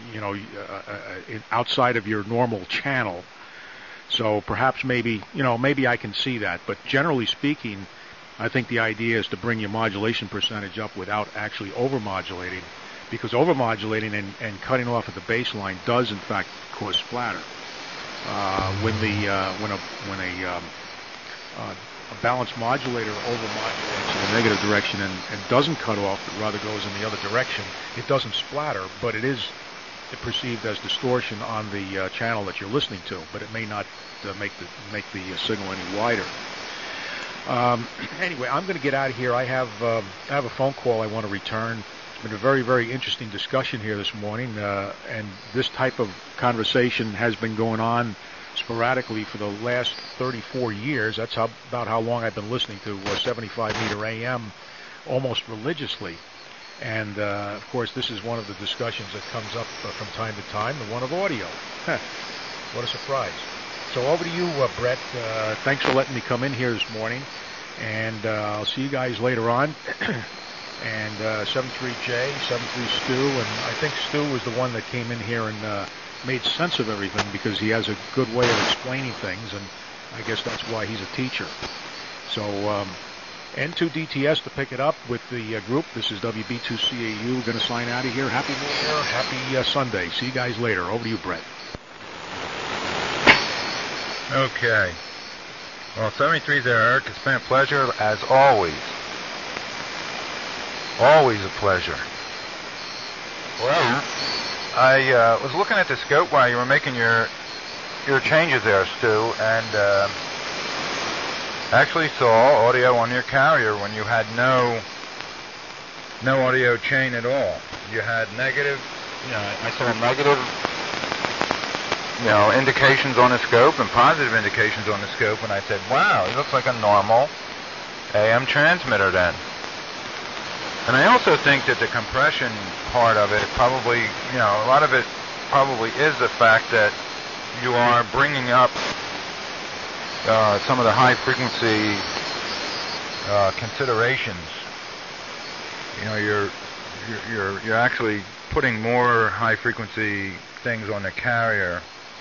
S3: outside of your normal channel. So perhaps maybe I can see that. But generally speaking, I think the idea is to bring your modulation percentage up without actually overmodulating, because overmodulating and cutting off at the baseline does in fact cause splatter. When a balanced modulator overmodulates in the negative direction and doesn't cut off, but rather goes in the other direction, it doesn't splatter, but it is perceived as distortion on the channel that you're listening to, but it may not make the signal any wider. Anyway, I'm going to get out of here. I have a phone call I want to return. It's been a very, very interesting discussion here this morning, and this type of conversation has been going on sporadically for the last 34 years. That's about how long I've been listening to 75 meter AM almost religiously. And, of course, this is one of the discussions that comes up from time to time, the one of audio. What a surprise. So over to you, Brett. Thanks for letting me come in here this morning. And I'll see you guys later on. And 73J, 73 Stu, and I think Stu was the one that came in here and made sense of everything because he has a good way of explaining things, and I guess that's why he's a teacher. So N2DTS to pick it up with the group. This is WB2CAU. Going to sign out of here. Happy New Year. Happy Sunday. See you guys later. Over to you, Brett.
S4: Okay. Well, 73 there, Eric. It's been a pleasure as always. Always a pleasure. Well, I was looking at the scope while you were making your changes there, Stu, and actually saw audio on your carrier when you had no audio chain at all. You had negative, I saw negative, indications on the scope and positive indications on the scope, and I said, wow, it looks like a normal AM transmitter then. And I also think that the compression part of it probably, a lot of it probably is the fact that you are bringing up some of the high frequency considerations. You're actually putting more high frequency things on the carrier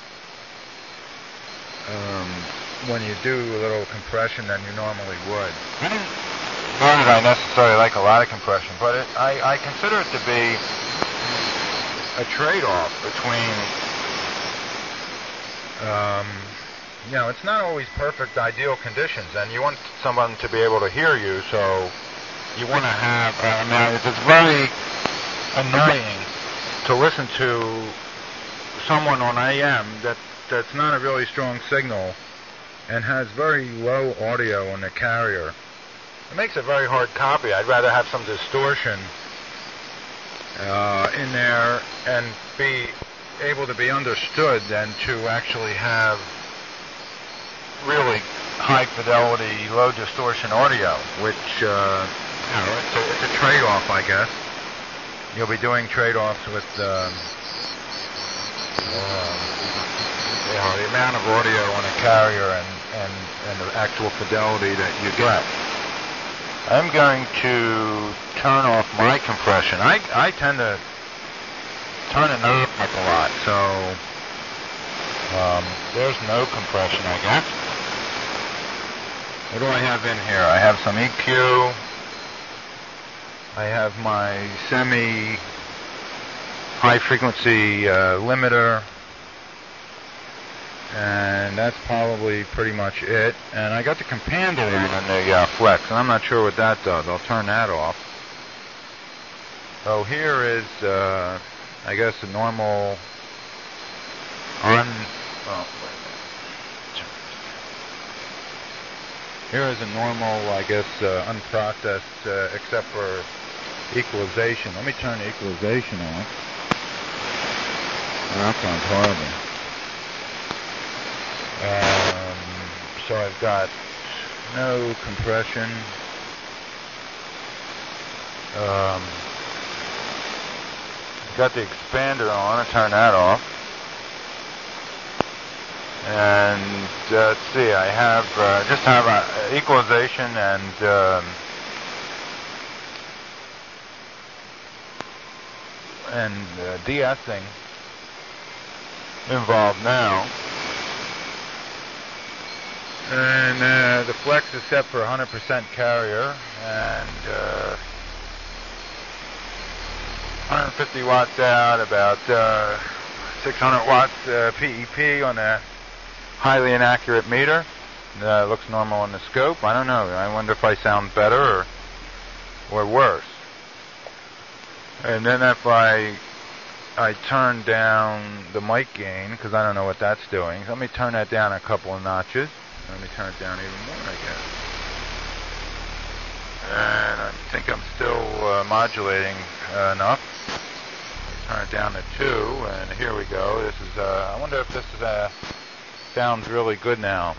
S4: when you do a little compression than you normally would. Nor did I necessarily like a lot of compression, but I consider it to be a trade-off between, it's not always perfect ideal conditions, and you want someone to be able to hear you, so you want to have, it's very annoying to listen to someone on AM that's not a really strong signal and has very low audio on the carrier. It makes a very hard copy. I'd rather have some distortion in there and be able to be understood than to actually have really high fidelity, low distortion audio, which it's a trade-off, I guess. You'll be doing trade-offs with the amount of audio on a carrier and the actual fidelity that you get. I'm going to turn off my compression. I tend to turn it up a lot, so there's no compression, I guess. What do I have in here? I have some EQ. I have my semi-high frequency limiter. And that's probably pretty much it. And I got the compander in the flex, and I'm not sure what that does. I'll turn that off. So here is, I guess, a normal here is a normal, I guess, unprocessed, except for equalization. Let me turn the equalization on. Oh, that sounds horrible. So I've got no compression. Got the expander on. I'll turn that off. And let's see, I have just have equalization and de-essing involved now. And the flex is set for 100% carrier, and 150 watts out, about 600 watts PEP on a highly inaccurate meter. Looks normal on the scope. I don't know. I wonder if I sound better or worse. And then if I turn down the mic gain, because I don't know what that's doing. So let me turn that down a couple of notches. Let me turn it down even more, I guess. And I think I'm still modulating enough. Turn it down to 2, and here we go. This is, I wonder if this is, sounds really good now.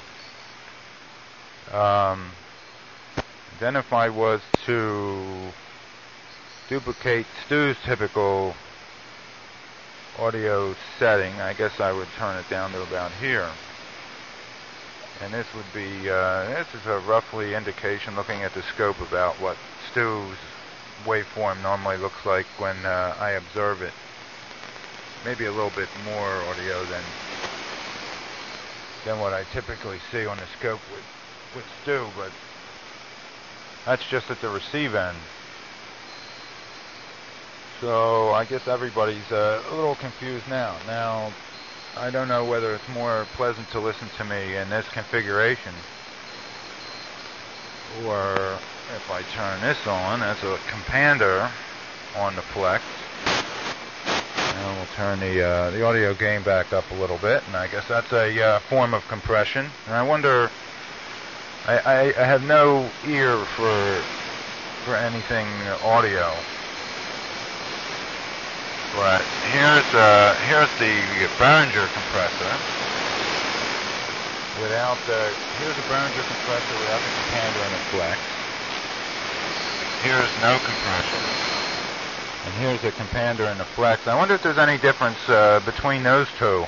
S4: Then if I was to duplicate Stu's typical audio setting, I guess I would turn it down to about here. And this would be, this is a roughly indication looking at the scope about what Stu's waveform normally looks like when I observe it. Maybe a little bit more audio than what I typically see on the scope with Stu, but that's just at the receive end. So I guess everybody's a little confused now. Now, I don't know whether it's more pleasant to listen to me in this configuration, or if I turn this on as a compander on the Flex. And we'll turn the audio gain back up a little bit, and I guess that's a form of compression. And I wonder, I have no ear for anything audio. But here's the Behringer compressor here's a Behringer compressor without the compander and the Flex. Here's no compression. And here's the compander and the Flex. I wonder if there's any difference between those two.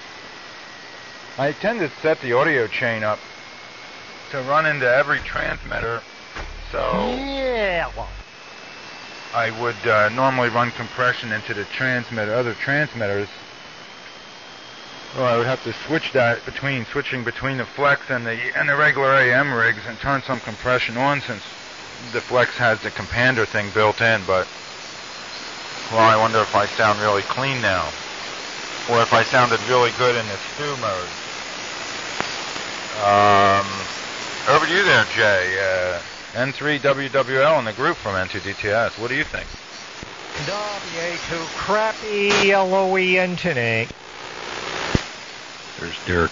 S4: I tend to set the audio chain up to run into every transmitter, so
S5: yeah.
S4: I would normally run compression into the other transmitters. Well, I would have to switch that switching between the Flex and the regular AM rigs, and turn some compression on, since the Flex has the compander thing built in. But well, I wonder if I sound really clean now, or if I sounded really good in the Stu mode. Over to you there, Jay. N3WWL in the group from N2DTS. What do you think?
S5: WA2 crappy LOEN tonight.
S1: There's Dirk.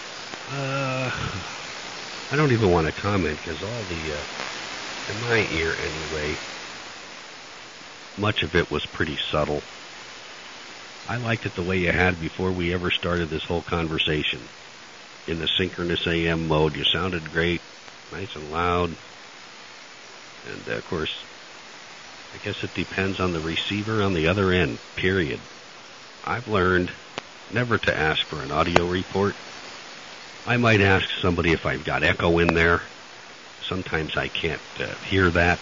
S1: I don't even want to comment, because all in my ear anyway, much of it was pretty subtle. I liked it the way you had before we ever started this whole conversation. In the synchronous AM mode, you sounded great, nice and loud. And of course, I guess it depends on the receiver on the other end, period. I've learned never to ask for an audio report. I might ask somebody if I've got echo in there. Sometimes I can't hear that,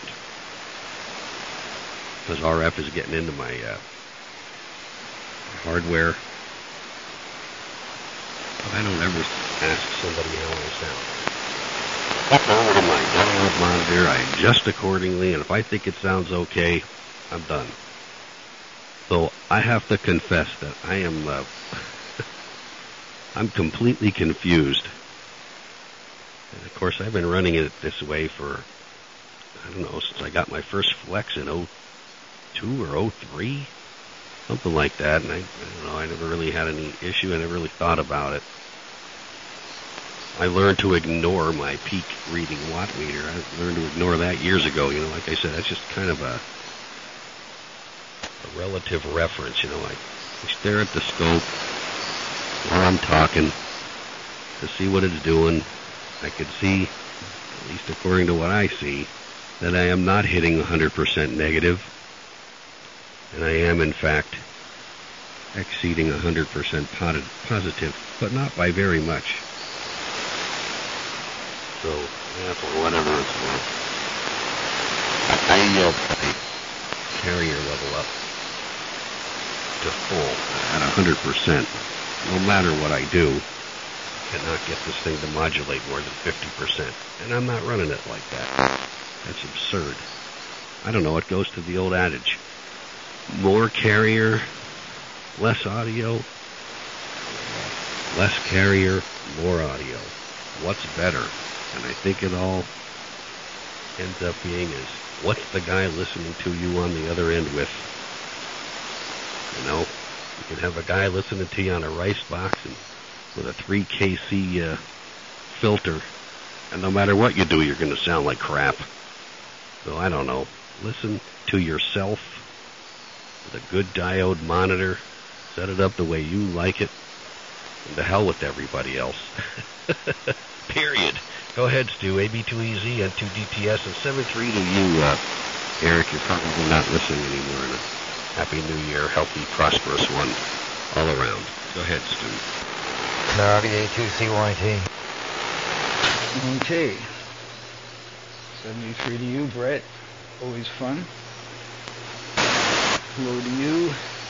S1: because RF is getting into my hardware. But I don't ever ask somebody how I sound. Up over to my diode monitor, I adjust accordingly, and if I think it sounds okay, I'm done. So I have to confess that I am I'm completely confused. And of course, I've been running it this way for, I don't know, since I got my first Flex in 02 or 03, something like that. And I don't know, I never really had any issue. I never really thought about it. I learned to ignore my peak reading watt meter. I learned to ignore that years ago. You know, like I said, that's just kind of a relative reference. You know, I stare at the scope while I'm talking to see what it's doing. I could see, at least according to what I see, that I am not hitting 100% negative, and I am, in fact, exceeding 100% positive, but not by very much. So, yeah, for whatever it's worth, I carrier level up to full at 100%. No matter what I do, I cannot get this thing to modulate more than 50%. And I'm not running it like that. That's absurd. I don't know, it goes to the old adage. More carrier, less audio. Less carrier, more audio. What's better? And I think it all ends up being is, what's the guy listening to you on the other end with? You know, you can have a guy listening to you on a rice box and with a 3kc filter, and no matter what you do, you're going to sound like crap. So I don't know. Listen to yourself with a good diode monitor. Set it up the way you like it. And to hell with everybody else. Period. Go ahead, Stu. AB2EZ and 2DTS and 73 to you, Eric, you're probably not listening anymore. And a Happy New Year, healthy, prosperous one all around. Go ahead, Stu.
S5: RBA2CYT.
S2: Okay. 73 to you, Brett. Always fun. Hello to you.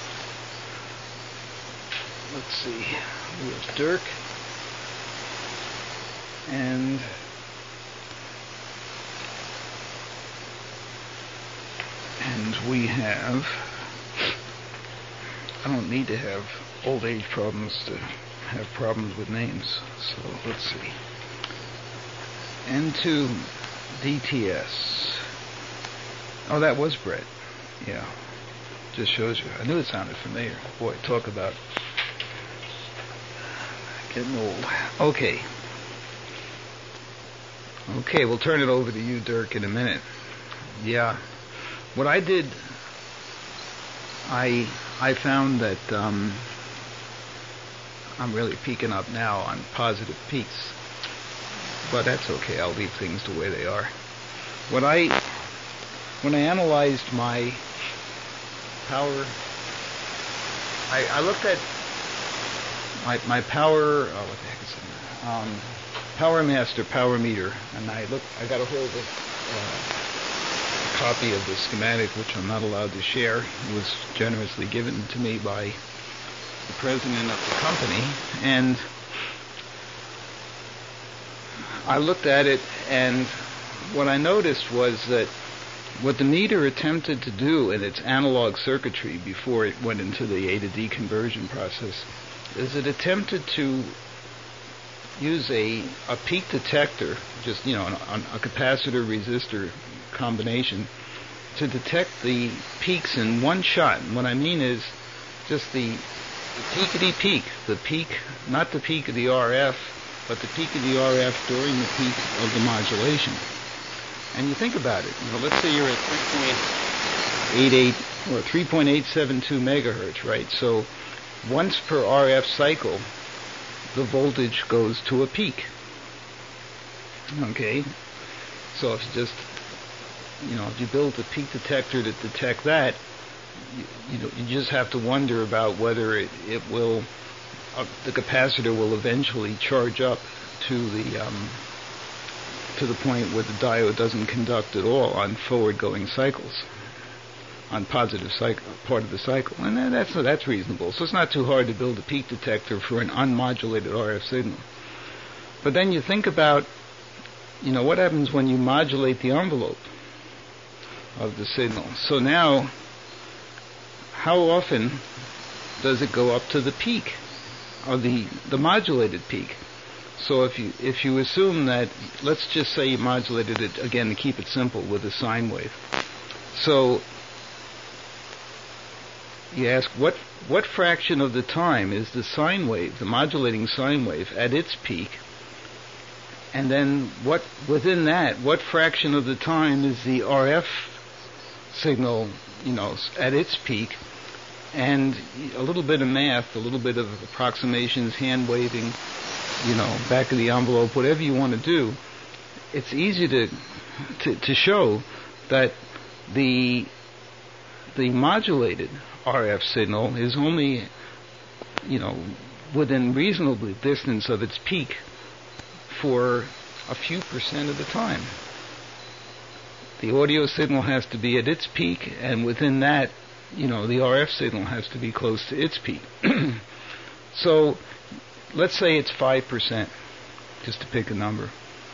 S2: Let's see. We have Dirk. And we have, I don't need to have old age problems to have problems with names. So let's see. N2 DTS. Oh, that was Brett. Yeah. Just shows you. I knew it sounded familiar. Boy, talk about getting old. Okay. Okay, we'll turn it over to you, Dirk, in a minute. Yeah. What I did, I found that I'm really peaking up now on positive peaks. But that's okay. I'll leave things the way they are. When I analyzed my power, I looked at my power. Oh, what the heck is it? Power Master power meter, and I got a hold of a copy of the schematic, which I'm not allowed to share. It was generously given to me by the president of the company, and I looked at it, and what I noticed was that what the meter attempted to do in its analog circuitry before it went into the A to D conversion process is it attempted to use a peak detector, just, a capacitor resistor combination, to detect the peaks in one shot. And what I mean is just the peakity peak, the peak, not the peak of the RF, but the peak of the RF during the peak of the modulation. And you think about it, let's say you're at 3.88 or 3.872 megahertz, right? So once per RF cycle, the voltage goes to a peak. Okay? So if you just, if you build a peak detector to detect that, you just have to wonder about whether it will, the capacitor will eventually charge up to the point where the diode doesn't conduct at all on forward-going cycles, on positive cycle, part of the cycle. And that's reasonable. So it's not too hard to build a peak detector for an unmodulated RF signal. But then you think about, what happens when you modulate the envelope of the signal. So now, how often does it go up to the peak, or the modulated peak? So if you assume that, let's just say you modulated it, again, to keep it simple, with a sine wave. So you ask, what fraction of the time is the sine wave, the modulating sine wave, at its peak? And then within that, what fraction of the time is the RF signal, at its peak? And a little bit of math, a little bit of approximations, hand waving, back of the envelope, whatever you want to do, it's easy to show that the modulated RF signal is only, within reasonable distance of its peak for a few percent of the time. The audio signal has to be at its peak, and within that, the RF signal has to be close to its peak. So let's say it's 5%, just to pick a number.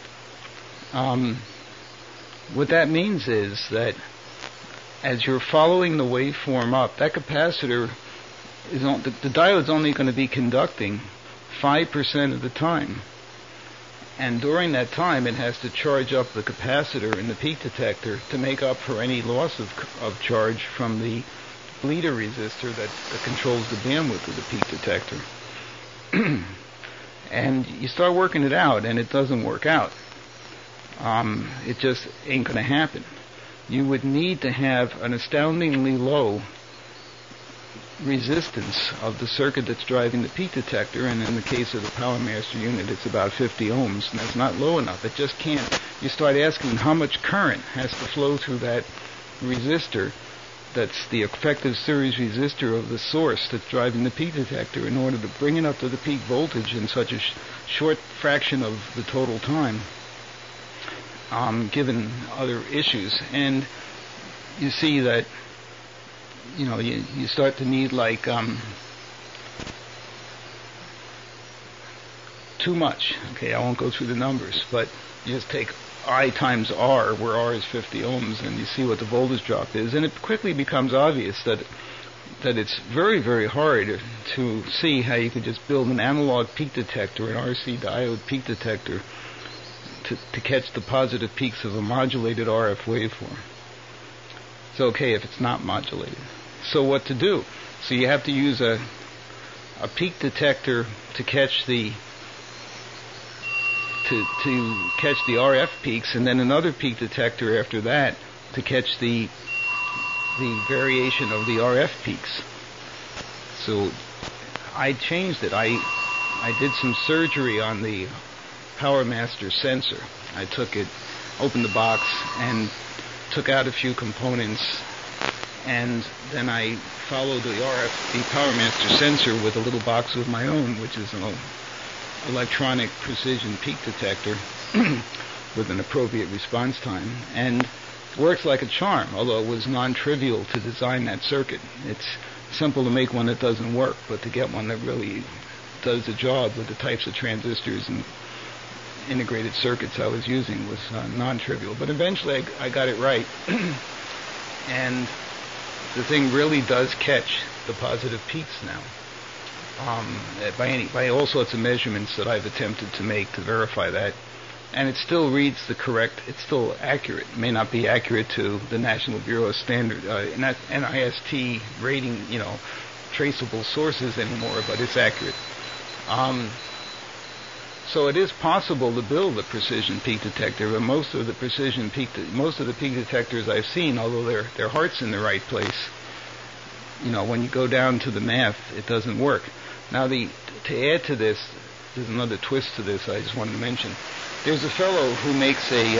S2: What that means is that as you're following the waveform up, that capacitor the diode's only going to be conducting 5% of the time. And during that time, it has to charge up the capacitor in the peak detector to make up for any loss of charge from the bleeder resistor that controls the bandwidth of the peak detector. And you start working it out, and it doesn't work out. It just ain't going to happen. You would need to have an astoundingly low resistance of the circuit that's driving the peak detector, and in the case of the Power Master unit, it's about 50 ohms, and that's not low enough. It just can't. You start asking how much current has to flow through that resistor that's the effective series resistor of the source that's driving the peak detector in order to bring it up to the peak voltage in such a short fraction of the total time, given other issues. And you see that, you start to need like too much. Okay, I won't go through the numbers, but you just take I times R, where R is 50 ohms, and you see what the voltage drop is, and it quickly becomes obvious that it's very, very hard to see how you could just build an analog peak detector, an RC diode peak detector, to catch the positive peaks of a modulated RF waveform. It's okay if it's not modulated. So what to do? So you have to use a peak detector to catch the to catch the RF peaks, and then another peak detector after that to catch the variation of the RF peaks. So I changed it. I did some surgery on the PowerMaster sensor. I took it, opened the box, and took out a few components, and then I followed the PowerMaster sensor with a little box of my own, which is an electronic precision peak detector with an appropriate response time, and works like a charm, although it was non-trivial to design that circuit. It's simple to make one that doesn't work, but to get one that really does the job with the types of transistors and integrated circuits I was using was non-trivial. But eventually I got it right, and the thing really does catch the positive peaks now. By all sorts of measurements that I've attempted to make to verify that, and it still reads it's still accurate. It may not be accurate to the National Bureau of Standard, NIST rating, traceable sources anymore, but it's accurate. So it is possible to build a precision peak detector, but most of the peak detectors I've seen, although their heart's in the right place, when you go down to the math, it doesn't work. Now, to add to this, there's another twist to this I just wanted to mention. There's a fellow who makes a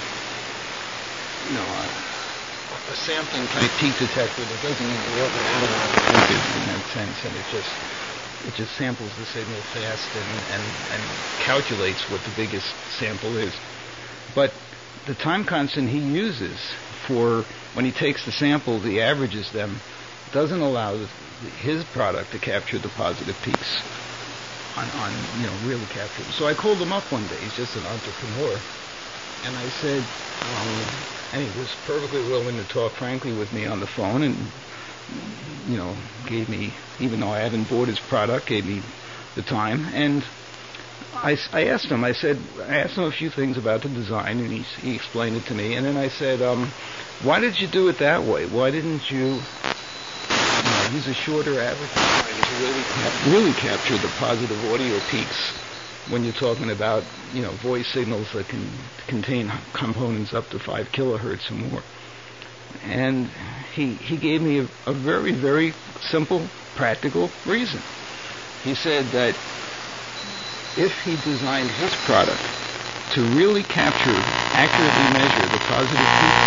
S2: sampling type peak detector that doesn't even work in that sense, and it just samples the signal fast and calculates what the biggest sample is. But the time constant he uses for when he takes the samples, he averages them, doesn't allow his product to capture the positive peaks really capture them. So I called him up one day. He's just an entrepreneur, and I said, and he was perfectly willing to talk frankly with me on the phone, and gave me, even though I hadn't bought his product, gave me the time. And I asked him a few things about the design, and he explained it to me. And then I said, why did you do it that way? Why didn't you use a shorter average time to really capture the positive audio peaks when you're talking about, voice signals that can contain components up to 5 kilohertz or more? And he gave me a very, very simple, practical reason. He said that if he designed his product to really accurately measure the positive peaks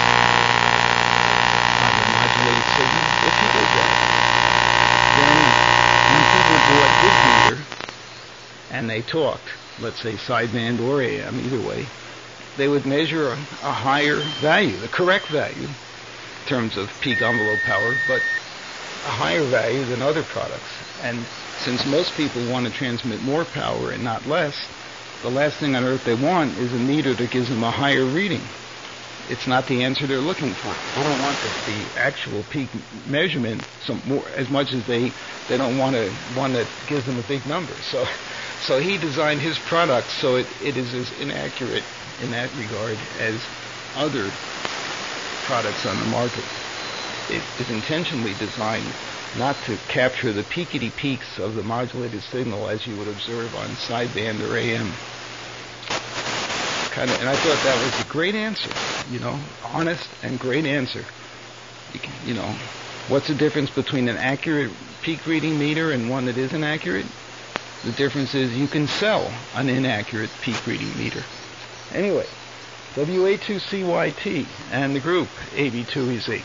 S2: of the modulated signal, if he did that, then when people bought his meter and they talked, let's say sideband or AM, either way, they would measure a higher value, the correct value, in terms of peak envelope power, but a higher value than other products. And since most people want to transmit more power and not less, the last thing on earth they want is a meter that gives them a higher reading. It's not the answer they're looking for. They don't want the actual peak measurement as much as they don't want one that gives them a big number. So he designed his product so it is as inaccurate in that regard as other products on the market. It is intentionally designed not to capture the peakity peaks of the modulated signal as you would observe on sideband or AM. And I thought that was a great answer, honest and great answer. What's the difference between an accurate peak reading meter and one that isn't accurate? The difference is you can sell an inaccurate peak reading meter. Anyway, WA2CYT, and the group AB2EZ.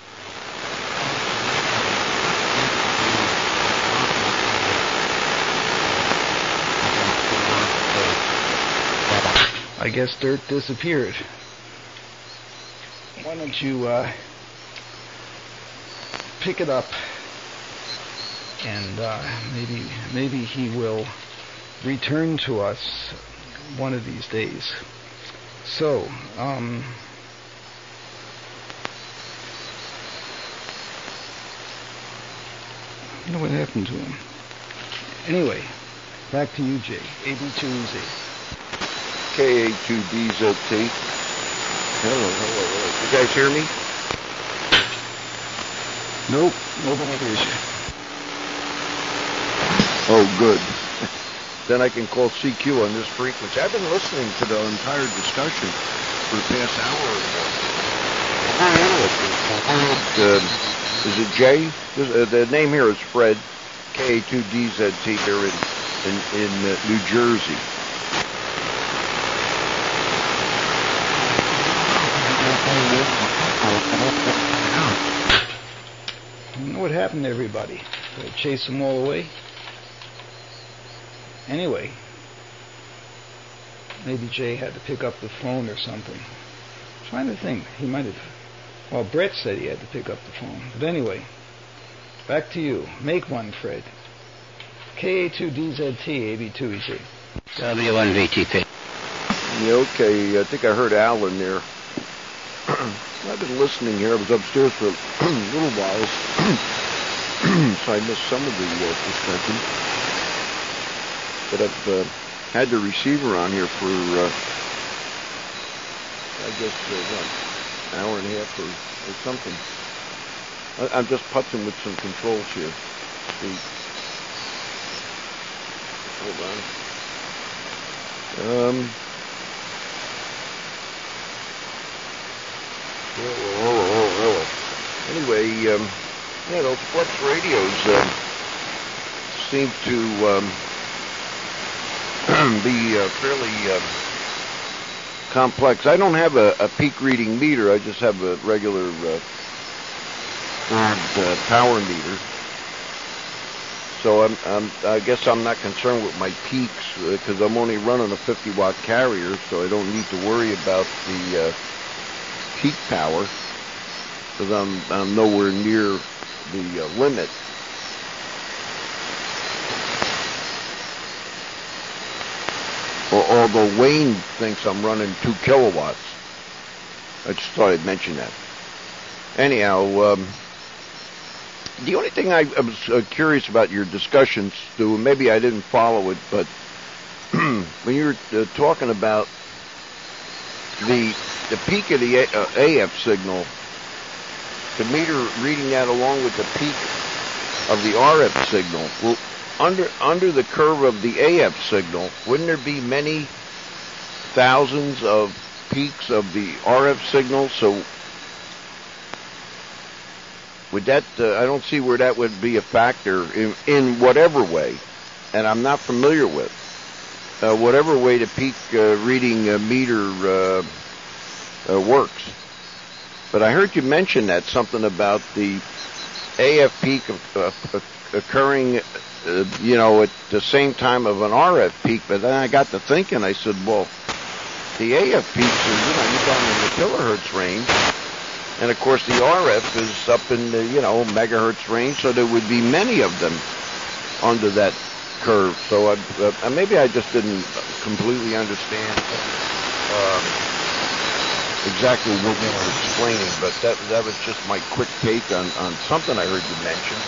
S2: I guess Dirt disappeared. Why don't you pick it up, and maybe he will return to us one of these days. So, I don't know what happened to him. Anyway, back to you, Jay. AB2EZ.
S6: KA2DZT. Hello. You guys hear me?
S2: Nope, nobody hears you.
S6: Oh, good. Then I can call CQ on this frequency. I've been listening to the entire discussion for the past hour or more. Is it Jay? The name here is Fred. KA2DZT here in New Jersey.
S2: You know what happened to everybody? Did I chase them all away? Anyway, maybe Jay had to pick up the phone or something. I'm trying to think. He might have. Well, Brett said he had to pick up the phone. But anyway, back to you. Make one, Fred. KA2DZT, AB2EZ.
S5: W1VTP.
S6: Yeah, okay. I think I heard Alan there. I've been listening here. I was upstairs for a little while, so I missed some of the discussion. But I've had the receiver on here for, I guess, an hour and a half or something. I'm just putzing with some controls here. Hold on. Anyway, those Flex radios seem to be fairly complex. I don't have a peak reading meter. I just have a regular power meter. So I guess I'm not concerned with my peaks because I'm only running a 50-watt carrier, so I don't need to worry about the peak power because I'm nowhere near the limit. Although Wayne thinks I'm running 2 kilowatts. I just thought I'd mention that. Anyhow, the only thing I was curious about your discussion, Stu, and maybe I didn't follow it, but when you were talking about the peak of the AF signal, the meter reading that along with the peak of the RF signal, well, under the curve of the AF signal, wouldn't there be many thousands of peaks of the RF signal? So would that, I don't see where that would be a factor in whatever way, and I'm not familiar with, whatever way the peak reading meter works. But I heard you mention that, something about the AF peak occurring, at the same time of an RF peak. But then I got to thinking, I said, well, the AF peaks are, you're down in the kilohertz range. And of course the RF is up in the, megahertz range. So there would be many of them under that curve. So maybe I just didn't completely understand exactly what you were explaining, but that was just my quick take on something I heard you mention.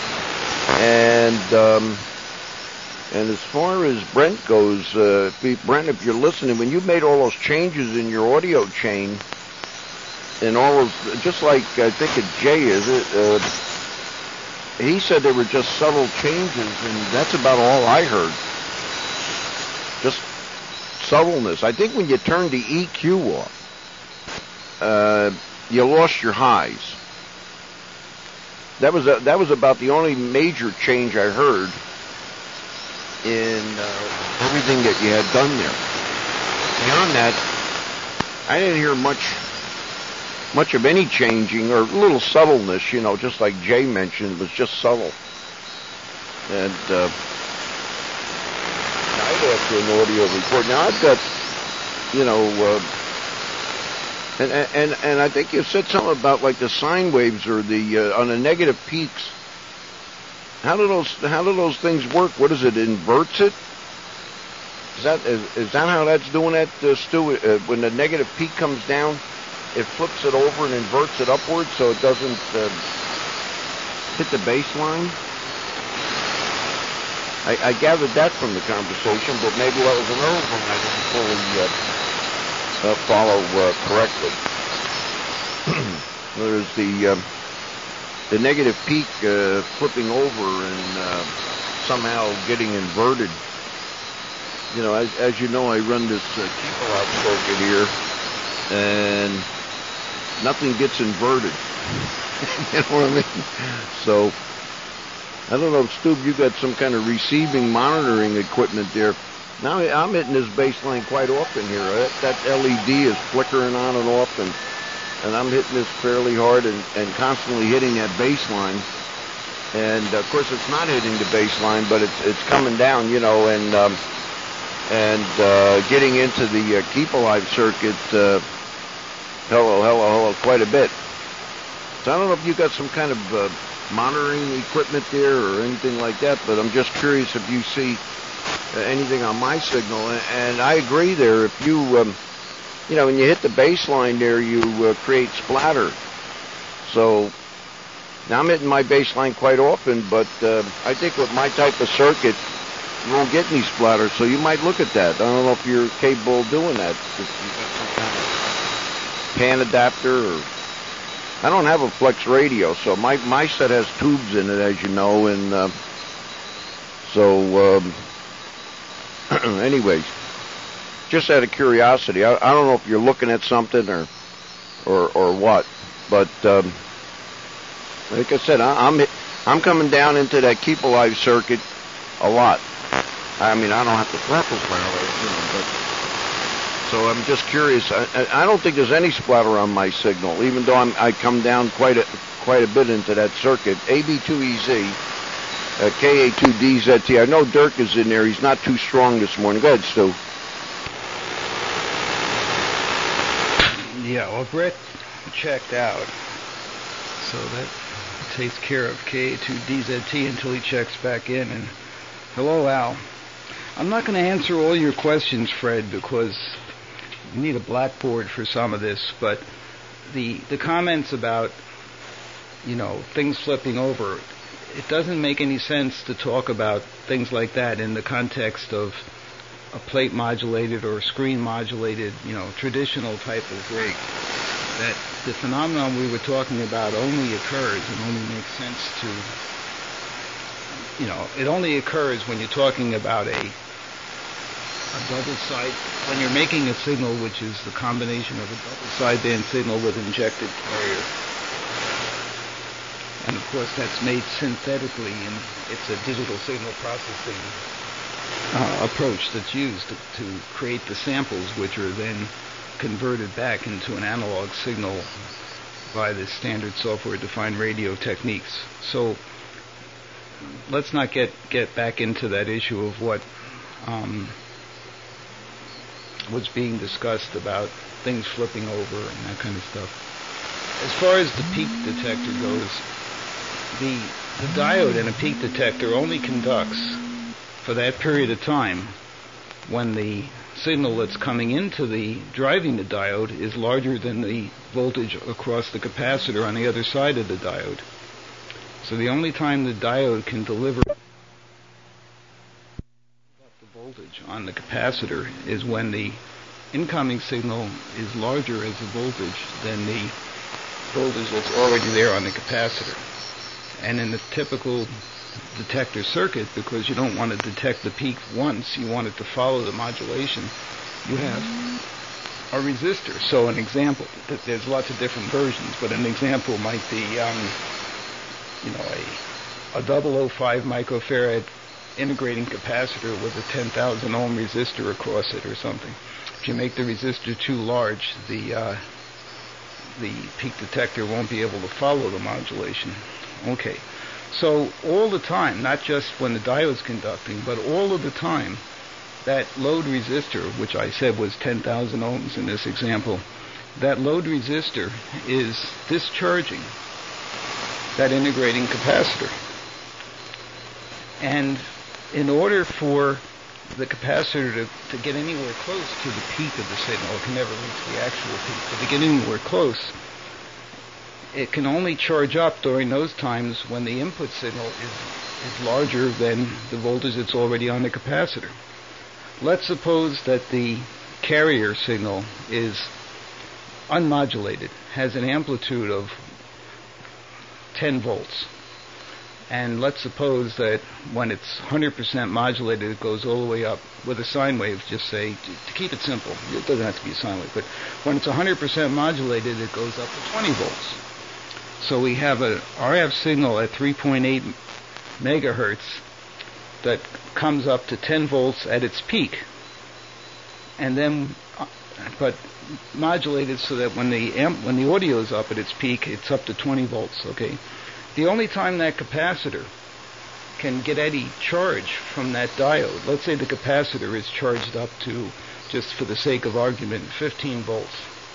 S6: And as far as Brent goes, Brent, if you're listening, when you made all those changes in your audio chain, and all those, just like I think Jay is it, he said they were just subtle changes, and that's about all I heard. Just subtleness. I think when you turned the EQ off, you lost your highs. That was about the only major change I heard in everything that you had done there. Beyond that, I didn't hear much of any changing or little subtleness, just like Jay mentioned, it was just subtle. And I'd ask for an audio report. Now I've got, and I think you said something about like the sine waves or the on the negative peaks. How do those things work? What is it? Inverts it? Is that how that's doing that, Stu? When the negative peak comes down, it flips it over and inverts it upward so it doesn't hit the baseline? I gathered that from the conversation, but maybe that was another thing I didn't fully follow correctly. There's the negative peak flipping over and somehow getting inverted. As you know, I run this keep-out circuit here, and nothing gets inverted. You know what I mean? So, I don't know, Stu, you got some kind of receiving monitoring equipment there. Now I'm hitting this baseline quite often here. That LED is flickering on and off, and I'm hitting this fairly hard and constantly hitting that baseline. And of course, it's not hitting the baseline, but it's coming down, and getting into the Keep Alive circuit, hello, quite a bit. So I don't know if you got some kind of monitoring equipment there or anything like that, but I'm just curious if you see anything on my signal. And I agree there. If you, when you hit the baseline there, you create splatter. So now I'm hitting my baseline quite often, but I think with my type of circuit, you won't get any splatter, so you might look at that. I don't know if you're capable of doing that. If you got some kind of pan adapter, or I don't have a flex radio, so my set has tubes in it, as you know, and anyways, just out of curiosity, I don't know if you're looking at something or what, but like I said, I'm coming down into that Keep Alive circuit a lot. I mean, I don't have to flappers but so I'm just curious. I don't think there's any splatter on my signal, even though I come down quite a bit into that circuit. AB2EZ, KA2DZT. I know Dirk is in there. He's not too strong this morning. Go ahead, Stu.
S2: Yeah, well, Brett checked out, so that takes care of KA2DZT until he checks back in. And hello, Al. I'm not going to answer all your questions, Fred, because you need a blackboard for some of this, but the comments about, things flipping over, it doesn't make any sense to talk about things like that in the context of a plate modulated or screen modulated, traditional type of rig. That the phenomenon we were talking about only occurs and only makes sense to, it only occurs when you're talking about a double side, when you're making a signal which is the combination of a double sideband signal with injected carrier. And of course that's made synthetically, and it's a digital signal processing approach that's used to create the samples, which are then converted back into an analog signal by the standard software-defined radio techniques. So let's not get back into that issue of what was being discussed about things flipping over and that kind of stuff. As far as the peak detector goes, the diode in a peak detector only conducts for that period of time when the signal that's coming into driving the diode is larger than the voltage across the capacitor on the other side of the diode. So the only time the diode can deliver the voltage on the capacitor is when the incoming signal is larger as a voltage than the voltage that's already there on the capacitor. And in the typical detector circuit, because you don't want to detect the peak once, you want it to follow the modulation, you have a resistor. So an example, there's lots of different versions, but an example might be a 005 microfarad integrating capacitor with a 10,000 ohm resistor across it or something. If you make the resistor too large, the peak detector won't be able to follow the modulation. Okay, so all the time, not just when the diode's conducting, but all of the time, that load resistor, which I said was 10,000 ohms in this example, that load resistor is discharging that integrating capacitor. And in order for the capacitor to get anywhere close to the peak of the signal, it can never reach the actual peak, but to get anywhere close, it can only charge up during those times when the input signal is larger than the voltage that's already on the capacitor. Let's suppose that the carrier signal is unmodulated, has an amplitude of 10 volts. And let's suppose that when it's 100% modulated, it goes all the way up with a sine wave, just say, to keep it simple. It doesn't have to be a sine wave, but when it's 100% modulated, it goes up to 20 volts. So we have an RF signal at 3.8 megahertz that comes up to 10 volts at its peak, and then, but modulated so that when the audio is up at its peak, it's up to 20 volts. Okay, the only time that capacitor can get any charge from that diode, let's say the capacitor is charged up to, just for the sake of argument, 15 volts.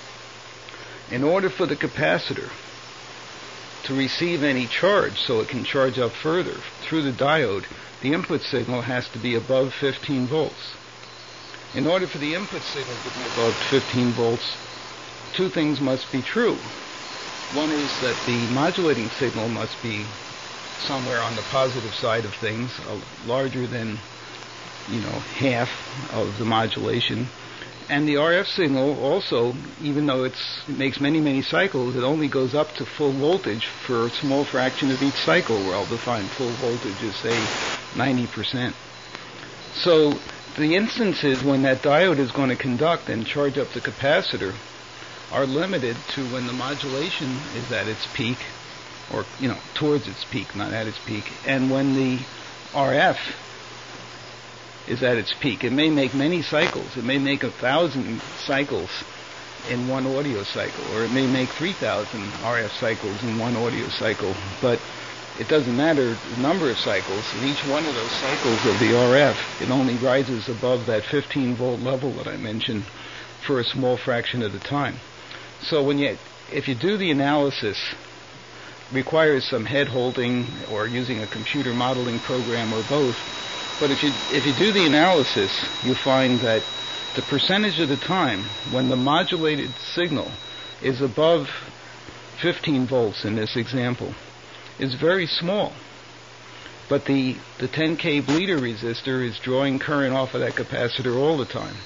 S2: In order for the capacitor to receive any charge so it can charge up further through the diode, the input signal has to be above 15 volts. In order for the input signal to be above 15 volts, two things must be true. One is that the modulating signal must be somewhere on the positive side of things, larger than, half of the modulation. And the RF signal also, even though it makes many, many cycles, it only goes up to full voltage for a small fraction of each cycle, where I'll define full voltage as, say, 90%. So the instances when that diode is going to conduct and charge up the capacitor are limited to when the modulation is at its peak, or, towards its peak, not at its peak, and when the RF is at its peak. It may make many cycles. It may make 1,000 cycles in one audio cycle, or it may make 3,000 RF cycles in one audio cycle, but it doesn't matter the number of cycles. In each one of those cycles of the RF, it only rises above that 15 volt level that I mentioned for a small fraction of the time. So if you do the analysis, requires some head holding or using a computer modeling program or both. But if you do the analysis, you find that the percentage of the time when the modulated signal is above 15 volts in this example is very small. But the 10K bleeder resistor is drawing current off of that capacitor all the time.